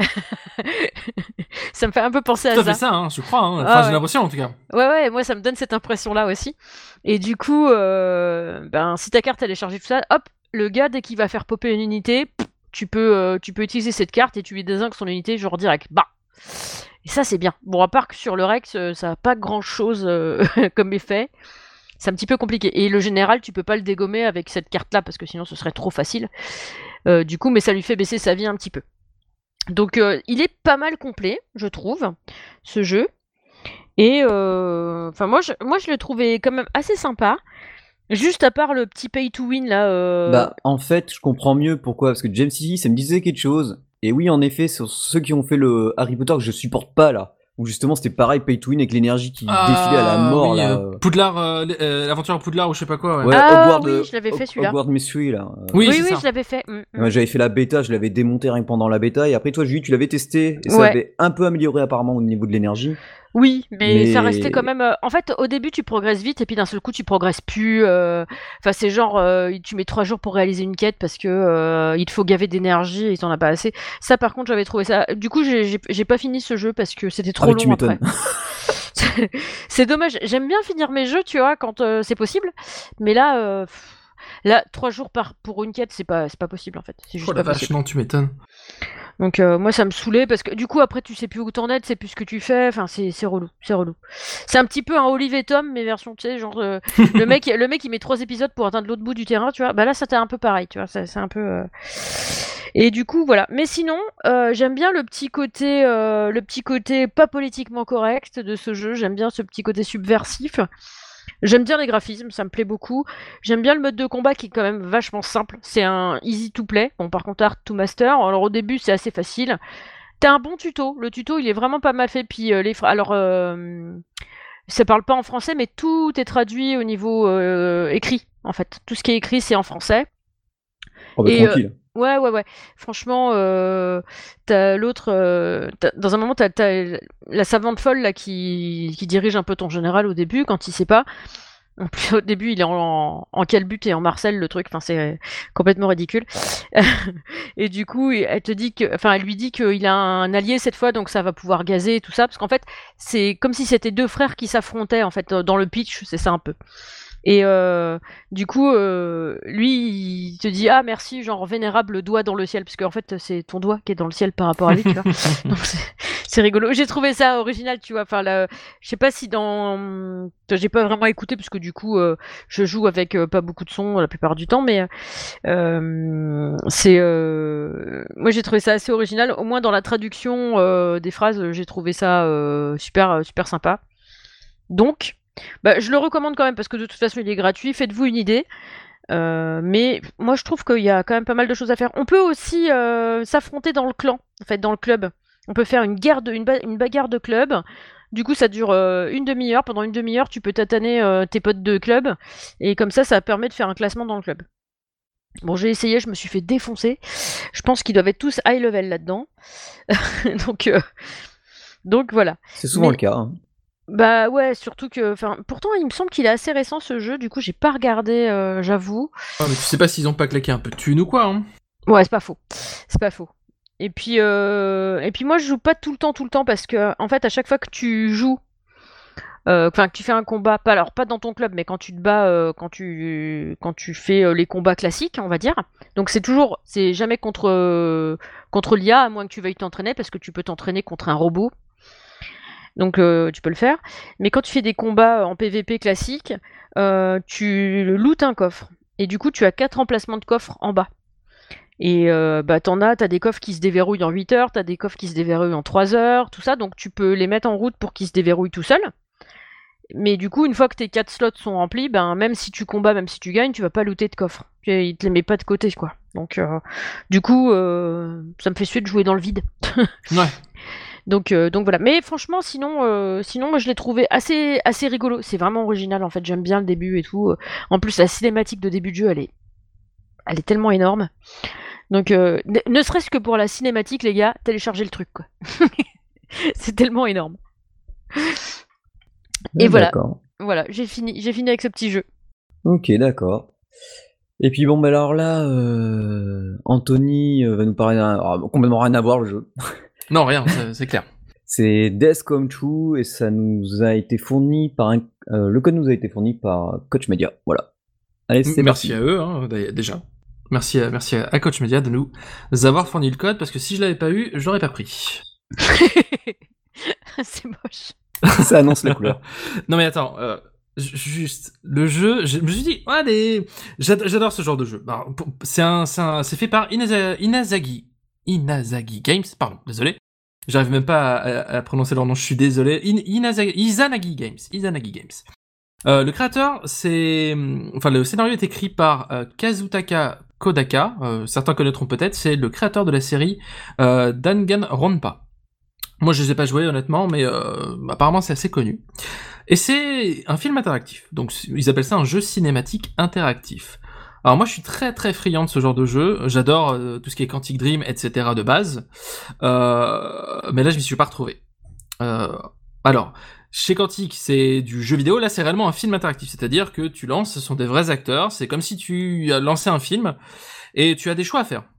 Ça me fait un peu penser à ça. ça. Ça fait ça, hein, je crois. Hein. Enfin, ah, j'ai ouais. l'impression en tout cas. Ouais, ouais, moi ça me donne cette impression-là aussi. Et du coup, euh, ben, si ta carte elle est chargée tout ça, hop, le gars dès qu'il va faire popper une unité, pff, tu peux, euh, tu peux utiliser cette carte et tu lui désingues son unité genre direct. Bah. Et ça c'est bien. Bon, à part que sur le Rex, euh, ça n'a pas grand-chose euh, comme effet. C'est un petit peu compliqué. Et le général, tu peux pas le dégommer avec cette carte-là parce que sinon ce serait trop facile. Euh, du coup, mais ça lui fait baisser sa vie un petit peu. Donc, euh, il est pas mal complet, je trouve, ce jeu. Et enfin, euh, moi, je, moi, je le trouvais quand même assez sympa. Juste à part le petit pay to win là. Euh... Bah, en fait, je comprends mieux pourquoi. Parce que James City, ça me disait quelque chose. Et oui, en effet, sur ceux qui ont fait le Harry Potter que je supporte pas là. Où justement c'était pareil, pay to win avec l'énergie qui ah, défilait à la mort oui, là. Euh, Poudlard, euh, euh, l'aventure à Poudlard ou je sais pas quoi. Ouais, ouais ah Hogwarts, oui, je l'avais fait celui-là. Hogwarts Mystery là. Oui, oui, c'est oui ça. je l'avais fait. Mm, mm. Ouais, j'avais fait la bêta, je l'avais démonté rien que pendant la bêta. Et après toi, Julie, tu l'avais testé. Et ça Ouais. avait un peu amélioré apparemment au niveau de l'énergie. Oui, mais, Mais- ça restait quand même. euh, En fait, au début, tu progresses vite et puis d'un seul coup, tu progresses plus. euh, Enfin, c'est genre, euh, tu mets trois jours pour réaliser une quête parce que euh, il te faut gaver d'énergie et t'en as pas assez. Ça, par contre, j'avais trouvé ça. Du coup, j'ai- j'ai j'ai pas fini ce jeu parce que c'était trop Ah, mais tu long après. m'étonnes. C'est dommage. J'aime bien finir mes jeux, tu vois, quand euh, c'est possible. Mais là, euh, pff, là, trois jours par pour une quête, c'est pas, c'est pas possible en fait. C'est juste Oh la pas vache, possible. non, tu m'étonnes. Donc euh, moi, ça me saoulait parce que du coup, après, tu sais plus où t'en es, tu sais plus ce que tu fais. Enfin, c'est c'est relou, c'est relou. C'est un petit peu un Olive et Tom, mais version, tu sais, genre euh, le mec, le mec, il met trois épisodes pour atteindre l'autre bout du terrain, tu vois. Bah là, c'était un peu pareil, tu vois. C'est c'est un peu. euh, Et du coup, voilà. Mais sinon, euh, j'aime bien le petit côté, euh, le petit côté pas politiquement correct de ce jeu. J'aime bien ce petit côté subversif. J'aime bien les graphismes, ça me plaît beaucoup. J'aime bien le mode de combat qui est quand même vachement simple. C'est un easy to play. Bon, par contre, hard to master. Alors au début, c'est assez facile. T'as un bon tuto. Le tuto, il est vraiment pas mal fait. Puis euh, les fra- alors, euh, ça parle pas en français, mais tout est traduit au niveau euh, écrit. En fait, tout ce qui est écrit, c'est en français. Oh, bah, Et, euh, tranquille. Ouais, ouais, ouais. Franchement, euh, t'as l'autre. euh, t'as- dans un moment, t'as, t'as la savante folle là qui, qui dirige un peu ton général au début quand il sait pas. En plus, au début, il est en, en calbut et en Marcel, le truc. Enfin, c'est complètement ridicule. Et du coup, elle te dit que, enfin, elle lui dit qu'il a un allié cette fois, donc ça va pouvoir gazer et tout ça, parce qu'en fait, c'est comme si c'était deux frères qui s'affrontaient en fait dans le pitch. C'est ça un peu. Et euh, du coup, euh, lui, il te dit ah merci, genre vénérable doigt dans le ciel, parce qu'en fait c'est ton doigt qui est dans le ciel par rapport à lui, tu vois. Donc c'est, c'est rigolo. J'ai trouvé ça original, tu vois. Enfin, là, je sais pas si dans, j'ai pas vraiment écouté parce que du coup, euh, je joue avec euh, pas beaucoup de son la plupart du temps, mais euh, c'est, euh... moi j'ai trouvé ça assez original. Au moins dans la traduction euh, des phrases, j'ai trouvé ça euh, super, super sympa. Donc bah, je le recommande quand même parce que de toute façon il est gratuit, faites-vous une idée. Euh, mais moi je trouve qu'il y a quand même pas mal de choses à faire. On peut aussi euh, s'affronter dans le clan, en fait dans le club. On peut faire une, guerre de, une, ba- une bagarre de club. Du coup ça dure euh, une demi-heure. Pendant une demi-heure tu peux tataner euh, tes potes de club. Et comme ça ça permet de faire un classement dans le club. Bon j'ai essayé, je me suis fait défoncer. Je pense qu'ils doivent être tous high level là-dedans. donc, euh, donc voilà. C'est souvent Mais- le cas. Hein. Bah ouais, surtout que, enfin, pourtant il me semble qu'il est assez récent ce jeu, du coup j'ai pas regardé, euh, j'avoue. Ah, mais tu sais pas s'ils ont pas claqué un peu de thune ou quoi, hein. Ouais, c'est pas faux, c'est pas faux. Et puis, euh, et puis moi je joue pas tout le temps, tout le temps parce que en fait à chaque fois que tu joues, euh, enfin que tu fais un combat, pas alors pas dans ton club, mais quand tu te bats, euh, quand tu quand tu fais euh, les combats classiques, on va dire. Donc c'est toujours, c'est jamais contre euh, contre l'I A à moins que tu veuilles t'entraîner parce que tu peux t'entraîner contre un robot. Donc euh, tu peux le faire. Mais quand tu fais des combats en P V P classiques, euh, tu lootes un coffre. Et du coup, tu as quatre emplacements de coffres en bas. Et euh, bah, t'en as, t'as des coffres qui se déverrouillent en huit heures, t'as des coffres qui se déverrouillent en trois heures, tout ça. Donc tu peux les mettre en route pour qu'ils se déverrouillent tout seuls. Mais du coup, une fois que tes quatre slots sont remplis, ben, même si tu combats, même si tu gagnes, tu vas pas looter de coffre. Il te les met pas de côté, quoi. Donc, euh, du coup, euh, ça me fait suer de jouer dans le vide. Ouais. Donc, euh, donc voilà. Mais franchement, sinon, euh, sinon, moi je l'ai trouvé assez, assez rigolo. C'est vraiment original en fait. J'aime bien le début et tout. En plus, la cinématique de début de jeu, elle est, elle est tellement énorme. Donc, euh, ne, ne serait-ce que pour la cinématique, les gars, téléchargez le truc quoi. C'est tellement énorme. Et Ah, voilà, d'accord. voilà, j'ai fini, j'ai fini avec ce petit jeu. Ok, d'accord. Et puis bon, bah alors là, euh, Anthony euh, va nous parler d'un... alors, complètement rien à voir le jeu. Non, rien, c'est, c'est clair. C'est Death Come True et ça nous a été fourni par un... euh, le code nous a été fourni par Coach Media. Voilà. Allez, c'est Merci parti. à eux, hein, d'ailleurs, déjà. Merci à, merci à Coach Media de nous avoir fourni le code, parce que si je l'avais pas eu, je l'aurais pas pris. C'est moche. Ça annonce la couleur. Non mais attends, euh, juste le jeu, je me suis dit, ouais, des... j'adore, j'adore ce genre de jeu. Alors, pour- c'est un, c'est un, c'est fait par Inaza, Inazagi, Inazagi Games, pardon, désolé. J'arrive même pas à, à- à prononcer leur nom, je suis désolé. In, Inazagi, Izanagi Games, Izanagi Games. Euh, le créateur, c'est, enfin le scénario est écrit par euh, Kazutaka Kodaka. Euh, certains connaîtront peut-être. C'est le créateur de la série euh, Danganronpa. Moi, je les ai pas joués honnêtement, mais euh, apparemment c'est assez connu. Et c'est un film interactif. Donc ils appellent ça un jeu cinématique interactif. Alors moi, je suis très très friand de ce genre de jeu. J'adore euh, tout ce qui est Quantic Dream, et cetera de base. Euh, mais là, je m'y suis pas retrouvé. Euh, alors, chez Quantic, c'est du jeu vidéo. Là, c'est réellement un film interactif. C'est-à-dire que tu lances, ce sont des vrais acteurs. C'est comme si tu lançais un film et tu as des choix à faire.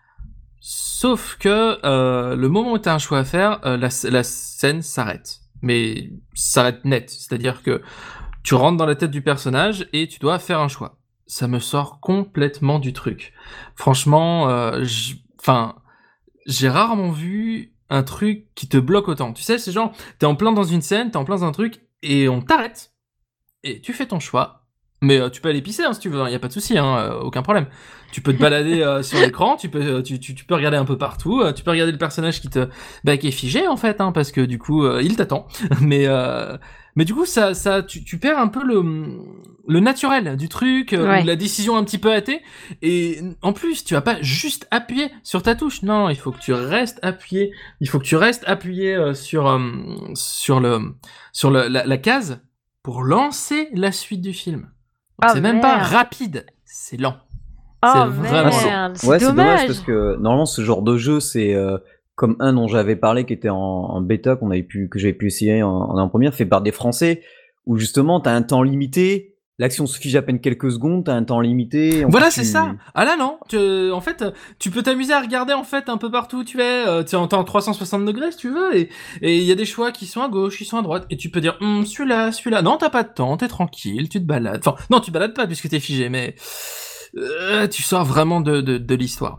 Sauf que euh, le moment où tu as un choix à faire, euh, la, la scène s'arrête. Mais s'arrête net. C'est-à-dire que tu rentres dans la tête du personnage et tu dois faire un choix. Ça me sort complètement du truc. Franchement, euh, enfin, j'ai rarement vu un truc qui te bloque autant. Tu sais, c'est genre, t'es en plein dans une scène, t'es en plein dans un truc, et on t'arrête, et tu fais ton choix. Mais euh, tu peux aller pisser hein, si tu veux, il hein, y a pas de souci, hein, euh, aucun problème. Tu peux te balader euh, sur l'écran, tu peux, euh, tu, tu, tu peux regarder un peu partout, euh, tu peux regarder le personnage qui te, bah, qui est figé en fait, hein, parce que du coup, euh, il t'attend. mais, euh, mais du coup, ça, ça, tu, tu perds un peu le, le naturel du truc, euh, Ouais. ou la décision un petit peu hâtée. Et en plus, tu vas pas juste appuyer sur ta touche. Non, il faut que tu restes appuyé. Il faut que tu restes appuyé euh, sur euh, sur le sur le, la, la case pour lancer la suite du film. Donc, Ah, c'est même pas merde. rapide, c'est lent. Oh c'est vraiment lent. merde, c'est Ouais, c'est dommage dommage. parce que normalement ce genre de jeu c'est euh, comme un dont j'avais parlé qui était en, en bêta qu'on avait pu que j'avais pu essayer en, en, en première fait par des Français où justement t'as un temps limité, l'action se fige à peine quelques secondes, t'as un temps limité. Voilà, Ensuite, c'est tu... ça. Ah là non, tu, en fait, tu peux t'amuser à regarder en fait un peu partout où tu es. Euh, tu es en temps trois cent soixante degrés si tu veux, et et il y a des choix qui sont à gauche, qui sont à droite, et tu peux dire hm, celui-là, celui-là. Non, t'as pas de temps, t'es tranquille, tu te balades. Enfin, non, tu te balades pas puisque t'es figé, mais euh, tu sors vraiment de de, de l'histoire.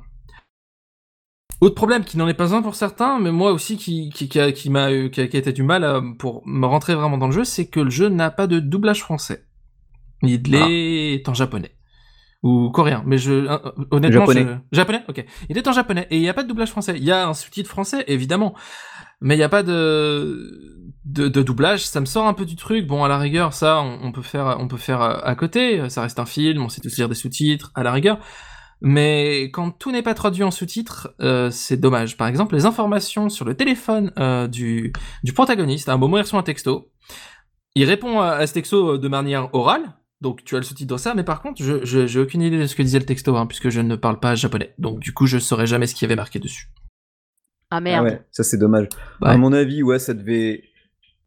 Autre problème qui n'en est pas un pour certains, mais moi aussi qui qui qui, a, qui m'a qui a, qui a été du mal à, pour me rentrer vraiment dans le jeu, c'est que le jeu n'a pas de doublage français. Il est ah. en japonais. Ou coréen, mais je euh, honnêtement japonais. je japonais, ok. Il est en japonais et il y a pas de doublage français. Il y a un sous-titre français évidemment, mais il y a pas de... de de doublage. Ça me sort un peu du truc. Bon, à la rigueur, ça on, on peut faire on peut faire à côté. Ça reste un film, on sait tous lire des sous-titres à la rigueur. Mais quand tout n'est pas traduit en sous-titres, euh, c'est dommage. Par exemple, les informations sur le téléphone euh, du du protagoniste, un moment il reçoit un texto, il répond à, à ce texto de manière orale. Donc tu as le sous-titre dans ça, mais par contre, je, je j'ai aucune idée de ce que disait le texto, hein, puisque je ne parle pas japonais. Donc du coup, je saurais jamais ce qu'il y avait marqué dessus. Ah merde. Ah ouais, ça c'est dommage. Ouais. À mon avis, ouais, ça devait.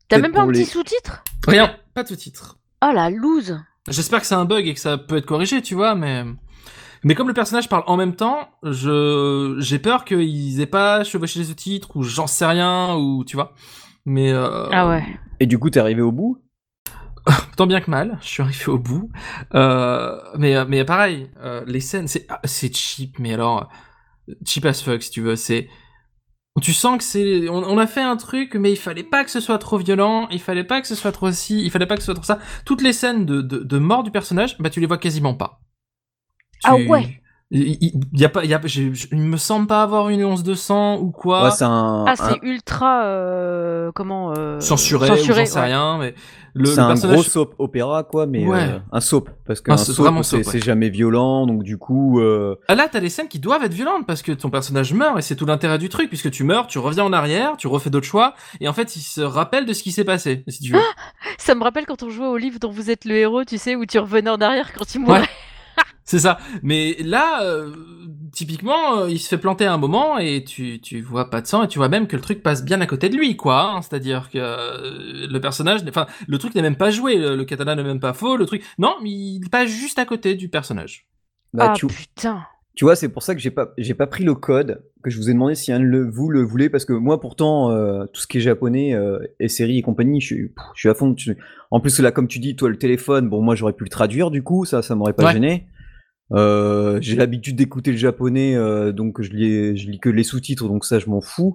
T'as peut-être même pas un pour petit les- sous-titre? Rien, pas de sous-titres. Oh la loose. J'espère que c'est un bug et que ça peut être corrigé, tu vois, mais... Mais comme le personnage parle en même temps, je j'ai peur qu'ils aient pas chevauché les sous-titres, ou j'en sais rien, ou tu vois. Mais euh... Ah ouais. Et du coup, t'es arrivé au bout? tant bien que mal, je suis arrivé au bout. Euh... Mais, mais pareil, euh, les scènes, c'est ah, c'est cheap, mais alors... cheap as fuck, si tu veux, c'est... Tu sens que c'est... On, on a fait un truc, mais il fallait pas que ce soit trop violent, il fallait pas que ce soit trop ci, il fallait pas que ce soit trop ça. Toutes les scènes de, de, de mort du personnage, bah tu les vois quasiment pas. Tu... Ah ouais. Il, il, il y a pas, il y a, j'ai- je- il me semble pas avoir une once de sang ou quoi. Ouais, c'est un, Ah, un- c'est ultra. Euh, comment euh, censuré, censuré, ou j'en sais ouais. rien, mais le, c'est le un personnage... gros soap opéra, quoi, mais Ouais. euh, un soap. Parce Un qu'un soap, soap, vraiment c'est soap, ouais. c'est jamais violent, donc du coup... euh, Ah là, t'as des scènes qui doivent être violentes parce que ton personnage meurt et c'est tout l'intérêt du truc, puisque tu meurs, tu reviens en arrière, tu refais d'autres choix, et en fait, il se rappelle de ce qui s'est passé, si tu veux. Ça me rappelle quand on jouait au livre dont vous êtes le héros, tu sais, où tu revenais en arrière quand il mourait. Ouais. C'est ça. Mais là, euh, typiquement, euh, il se fait planter à un moment et tu, tu vois pas de sang et tu vois même que le truc passe bien à côté de lui, quoi. Hein. C'est-à-dire que euh, le personnage, enfin, le truc n'est même pas joué, le, le katana n'est même pas faux, le truc... Non, mais il passe juste à côté du personnage. bah, Ah tu, putain. tu vois, c'est pour ça que j'ai pas, j'ai pas pris le code, que je vous ai demandé si un de vous le voulez, parce que moi, pourtant, euh, tout ce qui est japonais, euh, et séries et compagnie, je suis, pff, je suis à fond. Je- En plus, là, comme tu dis, toi, le téléphone, bon, moi, j'aurais pu le traduire, du coup, ça, ça m'aurait pas Ouais. gêné. Euh, j'ai l'habitude d'écouter le japonais, euh, donc je lis, je lis que les sous-titres, donc ça, je m'en fous.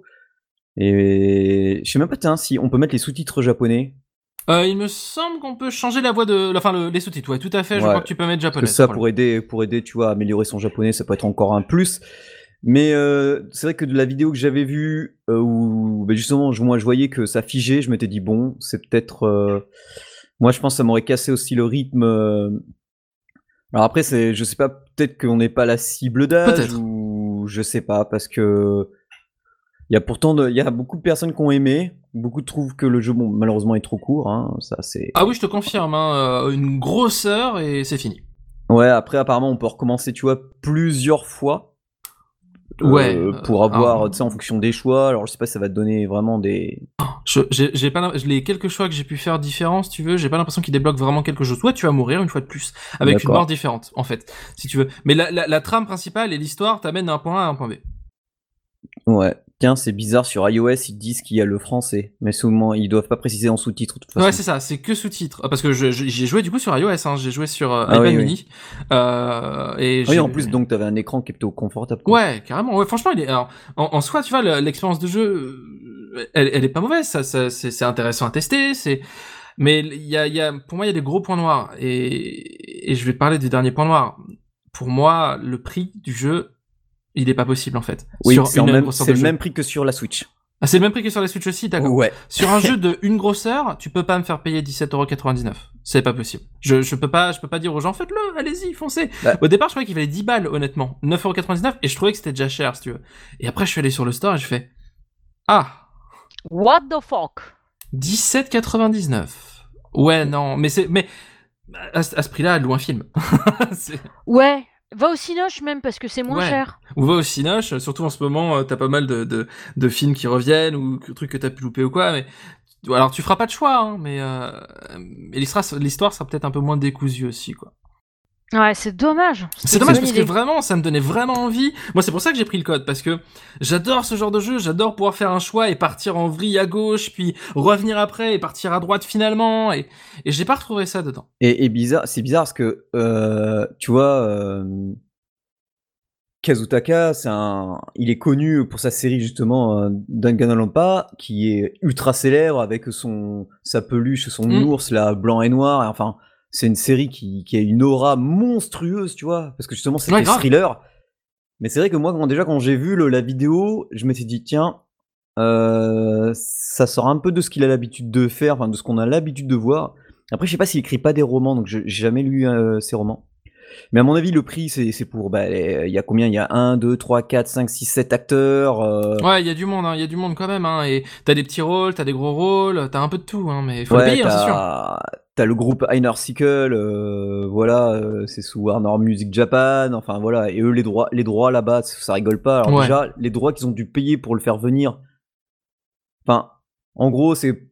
Et je sais même pas, tiens, si on peut mettre les sous-titres japonais. Euh, il me semble qu'on peut changer la voix de... Enfin, le, les sous-titres, ouais, tout à fait, je Ouais. crois que tu peux mettre Parce japonais. que ça, sans pour aider, pour aider, tu vois, à améliorer son japonais, ça peut être encore un plus. Mais euh, c'est vrai que de la vidéo que j'avais vue, euh, où ben justement, je, moi, je voyais que ça figeait, je m'étais dit, bon, c'est peut-être... euh, Moi, je pense que ça m'aurait cassé aussi le rythme. euh. Alors après, c'est, je sais pas, peut-être qu'on n'est pas la cible d'âge, Peut-être. ou je sais pas, parce que... Il y a pourtant de, il y a beaucoup de personnes qui ont aimé, beaucoup trouvent que le jeu, bon, malheureusement, est trop court, hein, ça c'est... Ah oui, je te confirme, hein, euh, une grosseur et c'est fini. Ouais, après, apparemment, on peut recommencer, tu vois, plusieurs fois. euh, Ouais. Pour euh, avoir, un- tu sais, en fonction des choix. Alors, je sais pas si ça va te donner vraiment des... Je, j'ai, j'ai pas, l'im- les quelques choix que j'ai pu faire différents, si tu veux, j'ai pas l'impression qu'ils débloquent vraiment quelque chose. Soit tu vas mourir une fois de plus, avec une D'accord. mort différente, en fait, si tu veux. Mais la, la, la trame principale et l'histoire t'amènent d'un point A à un point B. Ouais. Tiens, c'est bizarre, sur iOS, ils disent qu'il y a le français. Mais souvent, ils doivent pas préciser en sous-titres, de toute façon. Ouais, c'est ça, c'est que sous-titres. Ah, parce que je, je- j'ai joué du coup sur iOS, hein, j'ai joué sur euh, Ah iPad oui, oui. mini. Euh, et Ah oui, j'ai- en plus, donc, t'avais un écran qui est plutôt confortable. quoi. Ouais, carrément. Ouais, franchement, il est. Alors, en, en soi, tu vois, le- l'expérience de jeu, euh, elle, elle est pas mauvaise. Ça, ça c'est, c'est intéressant à tester. C'est, mais il y a, il y a, pour moi, il y a des gros points noirs. Et, et je vais te parler des derniers points noirs. Pour moi, le prix du jeu, il est pas possible en fait. Oui, sur c'est, en une même, grosseur c'est de le jeu. même prix que sur la Switch. Ah, c'est le même prix que sur la Switch aussi, d'accord. Ouais. Sur un jeu de une grosseur, tu peux pas me faire payer dix-sept euros quatre-vingt-dix-neuf. C'est pas possible. Je, je peux pas, je peux pas dire aux gens, faites-le, allez-y, foncez. Bah. Au départ, je croyais qu'il valait dix balles, honnêtement. neuf euros quatre-vingt-dix-neuf, et je trouvais que c'était déjà cher, si tu veux. Et après, je suis allé sur le store et je fais, ah, What the fuck? dix-sept quatre-vingt-dix-neuf. Ouais, non, mais c'est, mais, à, ce- à ce prix-là, loin film. C'est- Ouais. Va au Cinoche même parce que c'est moins Ouais. cher. Ou va au Cinoche, surtout en ce moment, euh, t'as pas mal de, de, de films qui reviennent ou que- trucs que t'as pu louper ou quoi, mais alors tu feras pas de choix, hein, mais, euh, mais l'histoire, l'histoire sera peut-être un peu moins décousue aussi, quoi. Ouais, c'est dommage. C'est une dommage bonne parce idée. que vraiment, ça me donnait vraiment envie. Moi, c'est pour ça que j'ai pris le code, parce que j'adore ce genre de jeu, j'adore pouvoir faire un choix et partir en vrille à gauche, puis revenir après et partir à droite finalement, et, et j'ai pas retrouvé ça dedans. Et, et bizarre, c'est bizarre parce que, euh, tu vois, euh, Kazutaka, c'est un, il est connu pour sa série justement euh, Danganronpa, qui est ultra célèbre avec son, sa peluche, son Mm. ours là, blanc et noir. Et enfin, c'est une série qui, qui a une aura monstrueuse, tu vois, parce que justement c'était Ouais, grave. thriller. Mais c'est vrai que moi, quand, déjà quand j'ai vu le, la vidéo, je m'étais dit tiens, euh, ça sort un peu de ce qu'il a l'habitude de faire, enfin de ce qu'on a l'habitude de voir. Après, je sais pas s'il écrit pas des romans, donc je- j'ai jamais lu euh, ses romans. Mais à mon avis, le prix, c'est c'est pour. Bah, il y a combien? Il y a un, deux, trois, quatre, cinq, six, sept acteurs. euh, Ouais, il y a du monde, hein, il y a du monde quand même, hein, et t'as des petits rôles, t'as des gros rôles, t'as un peu de tout, hein, mais faut le ouais, payer, hein, c'est sûr. t'as t'as le groupe Einer Sickle, euh, voilà, euh, c'est sous Warner Music Japan. Enfin voilà, et eux, les droits, les droits là-bas, ça, ça rigole pas. Alors Ouais. déjà, les droits qu'ils ont dû payer pour le faire venir. Enfin, en gros, c'est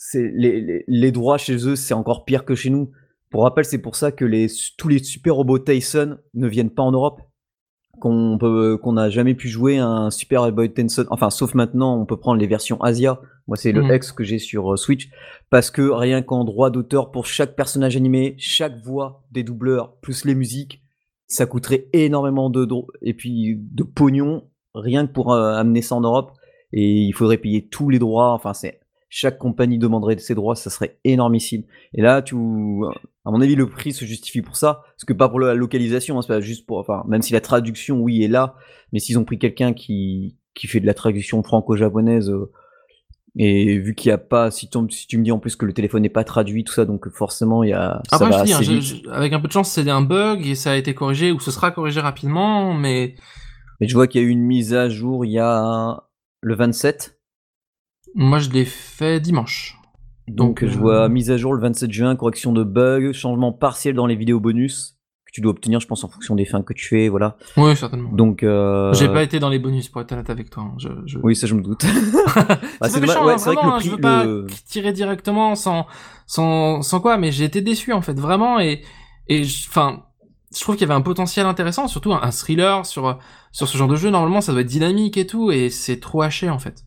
c'est les, les, les droits chez eux, c'est encore pire que chez nous. Pour rappel, c'est pour ça que les, tous les super robots Tyson ne viennent pas en Europe. Qu'on peut, qu'on n'a jamais pu jouer un Super Robot Tyson. Enfin, sauf maintenant, on peut prendre les versions Asia. Moi, c'est le Mhm. X que j'ai sur euh, Switch. Parce que rien qu'en droit d'auteur pour chaque personnage animé, chaque voix des doubleurs, plus les musiques, ça coûterait énormément de dro- et puis de pognon, rien que pour euh, amener ça en Europe. Et il faudrait payer tous les droits. Enfin, c'est chaque compagnie demanderait ses droits, ça serait énormissime. Et là, tu, à mon avis, le prix se justifie pour ça, parce que pas pour la localisation, hein, c'est pas juste pour, enfin, même si la traduction, oui, est là, mais s'ils ont pris quelqu'un qui qui fait de la traduction franco-japonaise, euh, et vu qu'il y a pas, si, ton- si tu me dis en plus que le téléphone n'est pas traduit, tout ça, donc forcément, il y a, ça Après, je va te dis, hein, assez je- vite. je- avec un peu de chance, c'est un bug et ça a été corrigé ou ce sera corrigé rapidement, mais Mais je vois qu'il y a eu une mise à jour il y a le vingt-sept. moi je l'ai fait dimanche. Donc, Donc, je euh, vois mise à jour le vingt-sept juin, correction de bugs, changement partiel dans les vidéos bonus que tu dois obtenir, je pense, en fonction des fins que tu fais, voilà. oui, certainement. Donc, euh... J'ai pas été dans les bonus pour être honnête avec toi. hein. Je, je... oui, ça je me doute. Bah, c'est pas c'est dommage. méchant, Ouais, hein, c'est vrai que vraiment. le hein, je prix, veux pas le... tirer directement sans, sans, sans quoi, mais j'ai été déçu en fait, vraiment. Et, et, enfin, je trouve qu'il y avait un potentiel intéressant, surtout un, un thriller sur, sur ce genre de jeu. Normalement, ça doit être dynamique et tout, et c'est trop haché en fait.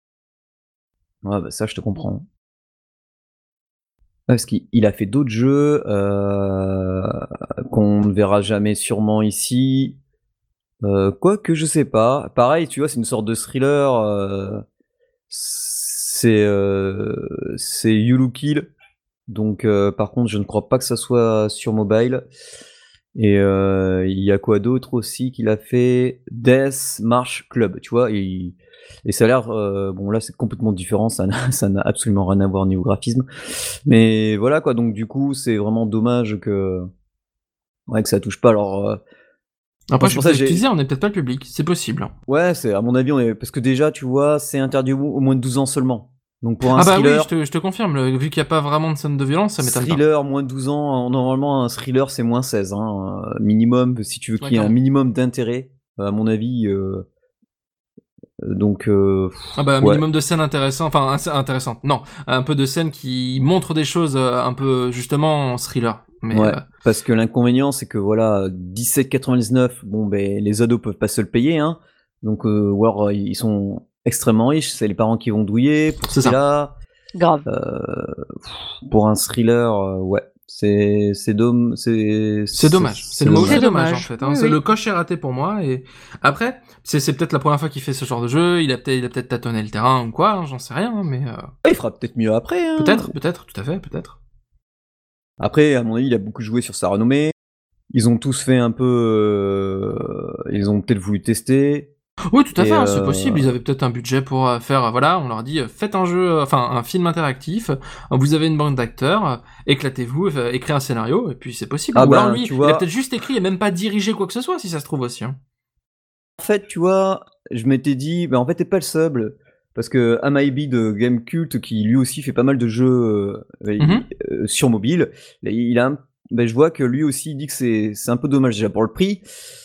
Ouais, bah ça je te comprends. Ouais, parce qu'il il a fait d'autres jeux euh, qu'on ne verra jamais sûrement ici. Euh, Quoique, je sais pas. Pareil, tu vois, c'est une sorte de thriller. Euh, c'est euh, c'est You Look Kill. Donc, euh, par contre, je ne crois pas que ça soit sur mobile. Et euh, il y a quoi d'autre aussi qu'il a fait? Death March Club, tu vois. Et, et ça a l'air... euh, bon, là, c'est complètement différent. Ça n'a ça n'a absolument rien à voir niveau graphisme. Mais voilà, quoi. Donc, du coup, c'est vraiment dommage que, ouais, que ça touche pas. Alors, euh, moi, Après, je c'est suis pour ça que peut-être, tu j'ai... disais, on est peut-être pas le public, c'est possible. hein. Ouais, c'est à mon avis, on est... parce que déjà, tu vois, c'est interdit au au moins de douze ans seulement. Donc, pour un Ah bah oui, je thriller... te, je te confirme, le- vu qu'il y a pas vraiment de scène de violence, ça m'étonne pas. Thriller, moins de douze ans, normalement un thriller c'est moins seize, hein, euh, minimum, si tu veux Ouais, qu'il y ait un clairement. minimum d'intérêt, euh, à mon avis. Euh, euh, donc, euh, Ah bah, un pff, ouais. minimum de scènes intéressantes, enfin assez intéressantes. Non, un peu de scènes qui montrent des choses euh, un peu justement en thriller. Mais Ouais, euh, parce que l'inconvénient c'est que voilà, dix-sept quatre-vingt-dix-neuf, bon ben les ados peuvent pas se le payer, hein. Donc, euh, ou alors euh, ils sont extrêmement riches, c'est les parents qui vont douiller pour ce c'est ça. prix-là. Grave. Euh, pff, pour un thriller, euh, ouais, c'est c'est dom- c'est C'est dommage. C'est le mot, dommage. c'est dommage en dommage. fait. Hein. Oui, C'est oui. le coche est raté pour moi. Et après, c'est c'est peut-être la première fois qu'il fait ce genre de jeu. Il a peut-être, il a peut-être tâtonné le terrain ou quoi. hein, J'en sais rien. Mais euh, Ouais, il fera peut-être mieux après, hein. peut-être, peut-être, tout à fait, peut-être. Après, à mon avis, il a beaucoup joué sur sa renommée. Ils ont tous fait un peu, euh, ils ont peut-être voulu tester. Oui, tout à Et fait. hein, c'est euh, possible. Ils avaient peut-être un budget pour euh, faire. euh, Voilà, on leur dit euh, faites un jeu, euh, enfin un film interactif. euh, Vous avez une bande d'acteurs. euh, Éclatez-vous, euh, écrivez un scénario. Et puis c'est possible. ah Ou alors ben, lui, tu il a vois, peut-être juste écrit et même pas dirigé quoi que ce soit, si ça se trouve aussi. Hein. en fait, tu vois, je m'étais dit, ben en fait, t'es pas le seul, parce que M I B de Gamecult, qui lui aussi fait pas mal de jeux euh, Mhm. euh, sur mobile, il a, un- ben, je vois que lui aussi il dit que c'est c'est un peu dommage déjà pour le prix.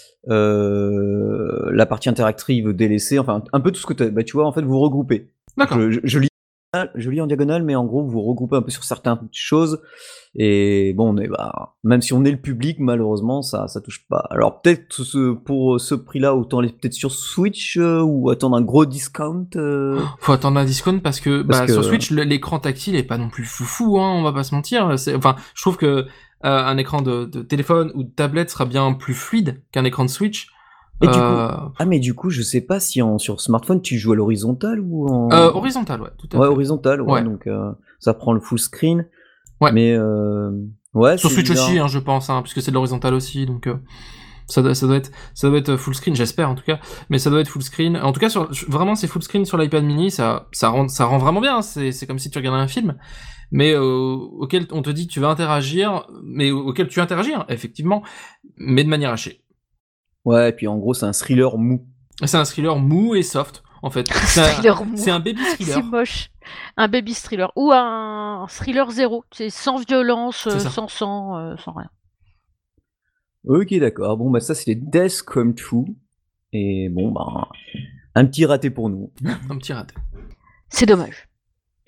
Euh, la partie interactive délaissée, enfin un peu tout ce que tu bah, tu vois, en fait, vous regroupez. D'accord. Je, je, je lis, je lis en diagonale, mais en gros, vous regroupez un peu sur certaines choses. Et bon, on est, bah, même si on est le public, malheureusement, ça, ça touche pas. Alors peut-être ce, pour ce prix-là, autant aller peut-être sur Switch euh, ou attendre un gros discount. euh, Faut attendre un discount parce que, parce bah, que sur Switch, le- l'écran tactile est pas non plus foufou, hein, on va pas se mentir. C'est, enfin, je trouve que euh, un écran de, de téléphone ou de tablette sera bien plus fluide qu'un écran de Switch. et du coup, Euh, ah mais du coup, je sais pas si en, sur smartphone tu joues à l'horizontale ou en euh, horizontal, ouais, tout à ouais fait. horizontal, ouais, Ouais. donc euh, ça prend le full screen. Ouais. Mais euh, ouais, Sur c'est Switch bizarre. aussi, hein, je pense, hein, puisque c'est de l'horizontal aussi, donc euh, ça, doit, ça doit être, ça doit être full screen, j'espère en tout cas. Mais ça doit être full screen. En tout cas, sur, vraiment, c'est full screen sur l'iPad Mini, ça, ça rend, ça rend vraiment bien. hein, C'est, c'est comme si tu regardais un film, mais euh, auquel on te dit que tu vas interagir, mais auquel tu interagis, hein, effectivement, mais de manière hachée. Ouais, et puis en gros, c'est un thriller mou. C'est un thriller mou et soft, en fait. C'est un, Thriller mou. c'est un baby thriller. C'est moche. Un baby thriller. Ou un thriller zéro. C'est sans violence, C'est euh, ça. sans sang, euh, sans rien. Ok, d'accord. Bon, bah ça, c'est les Death Come True. Et bon, bah, un petit raté pour nous. Un petit raté. C'est dommage.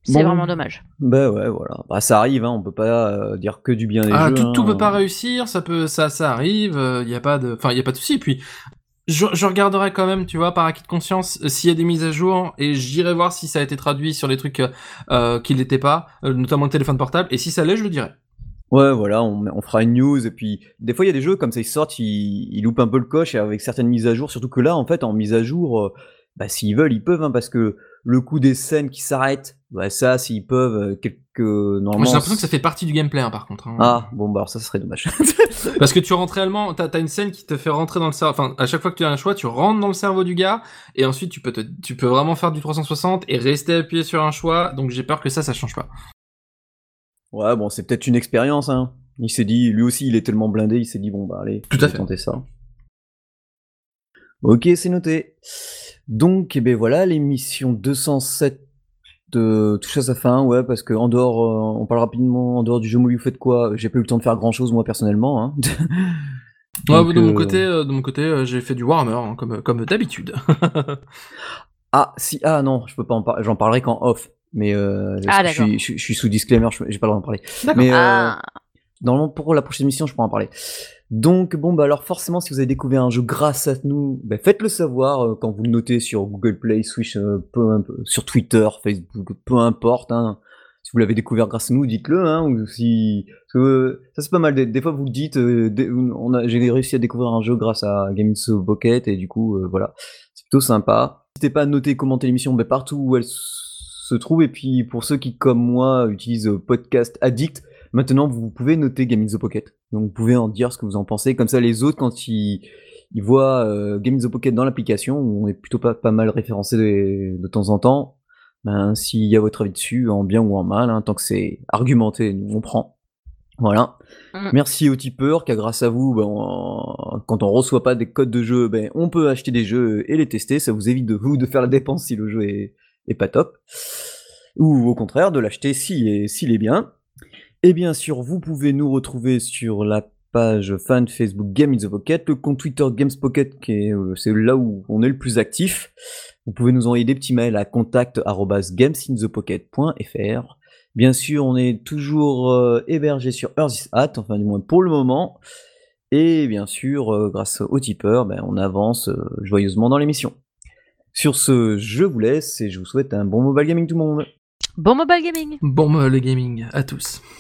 C'est Bon. vraiment dommage. Bah ouais, voilà. Bah, ça arrive, hein, on peut pas euh, dire que du bien des Ah, jeux. tout, hein. tout peut pas réussir, ça peut, ça, ça arrive. Il y a pas de, enfin, il y a pas de souci. Et puis, je, je regarderai quand même, tu vois, par acquis de conscience, euh, s'il y a des mises à jour, et j'irai voir si ça a été traduit sur les trucs euh, euh, qui l'étaient pas, euh, notamment le téléphone portable. Et si ça l'est, je le dirai. Ouais, voilà, on, on fera une news, et puis des fois il y a des jeux comme ça, ils sortent, ils, ils loupent un peu le coche et avec certaines mises à jour, surtout que là, en fait, en mise à jour, euh, bah, s'ils veulent, ils peuvent, hein, parce que le coup des scènes qui s'arrêtent, bah, ça, s'ils peuvent, euh, quelques... Moi, Normalement... j'ai l'impression que ça fait partie du gameplay, hein, par contre. Hein. Ah, bon, bah alors ça serait dommage. Parce que tu rentres réellement, t'as, t'as une scène qui te fait rentrer dans le cerveau, enfin, à chaque fois que tu as un choix, tu rentres dans le cerveau du gars, et ensuite tu peux te, tu peux vraiment faire du trois cent soixante et rester appuyé sur un choix, donc j'ai peur que ça, ça change pas. Ouais, bon, c'est peut-être une expérience, hein. Il s'est dit, lui aussi, il est tellement blindé, il s'est dit, bon, bah allez, Tout je à vais fait. tenter ça. Ok, c'est noté. Donc, eh ben voilà, l'émission deux cent sept de touche à sa fin, ouais, parce que en dehors, euh, on parle rapidement, en dehors du jeu mobile, vous faites quoi? J'ai pas eu le temps de faire grand chose, moi, personnellement, hein. Ouais, Donc, de mon euh, côté, euh, de mon côté, euh, j'ai fait du Warhammer, hein, comme, comme d'habitude. Ah, si, ah non, je peux pas en parler, j'en parlerai qu'en off. Mais euh, parce Ah, que je d'accord. suis, je, suis- je suis sous disclaimer, je- j'ai pas le droit d'en parler. D'accord. Mais euh, Ah, normalement, pour la prochaine émission, je pourrais en parler. Donc, bon, bah alors forcément, si vous avez découvert un jeu grâce à nous, bah, faites-le savoir euh, quand vous le notez sur Google Play, Switch, euh, peu, un peu- sur Twitter, Facebook, peu importe. Hein. Si vous l'avez découvert grâce à nous, dites-le. Hein, ou si, parce que, euh, ça c'est pas mal. Des, des fois, vous le dites. Euh, des- on a, j'ai réussi à découvrir un jeu grâce à Games Pocket et du coup, euh, voilà, c'est plutôt sympa. N'hésitez pas à noter et commenter l'émission bah, partout où elle se trouve. Et puis, pour ceux qui, comme moi, utilisent euh, Podcast Addict, maintenant, vous pouvez noter Game in the Pocket. Donc, vous pouvez en dire ce que vous en pensez. Comme ça, les autres, quand ils, ils voient euh, Game in the Pocket dans l'application, où on est plutôt pas, pas mal référencé de, de temps en temps, ben, s'il y a votre avis dessus, en bien ou en mal, hein, tant que c'est argumenté, nous, on prend. Voilà. Mm. Merci aux tipeurs, car grâce à vous, ben, on- quand on reçoit pas des codes de jeu, ben, on peut acheter des jeux et les tester. Ça vous évite de vous de faire la dépense si le jeu est, est pas top. Ou au contraire, de l'acheter s'il est, s'il est bien. Et bien sûr, vous pouvez nous retrouver sur la page fan Facebook Game in the Pocket, le compte Twitter Games Pocket, qui est, euh, c'est là où on est le plus actif. Vous pouvez nous envoyer des petits mails à contact arobase gamesinthepocket point f r. Bien sûr, on est toujours euh, hébergé sur Earth is Hat, enfin du moins pour le moment. Et bien sûr, euh, grâce au tipeur, ben, on avance euh, joyeusement dans l'émission. Sur ce, je vous laisse et je vous souhaite un bon mobile gaming tout le monde. bon mobile gaming. Bon, euh, le gaming, à tous.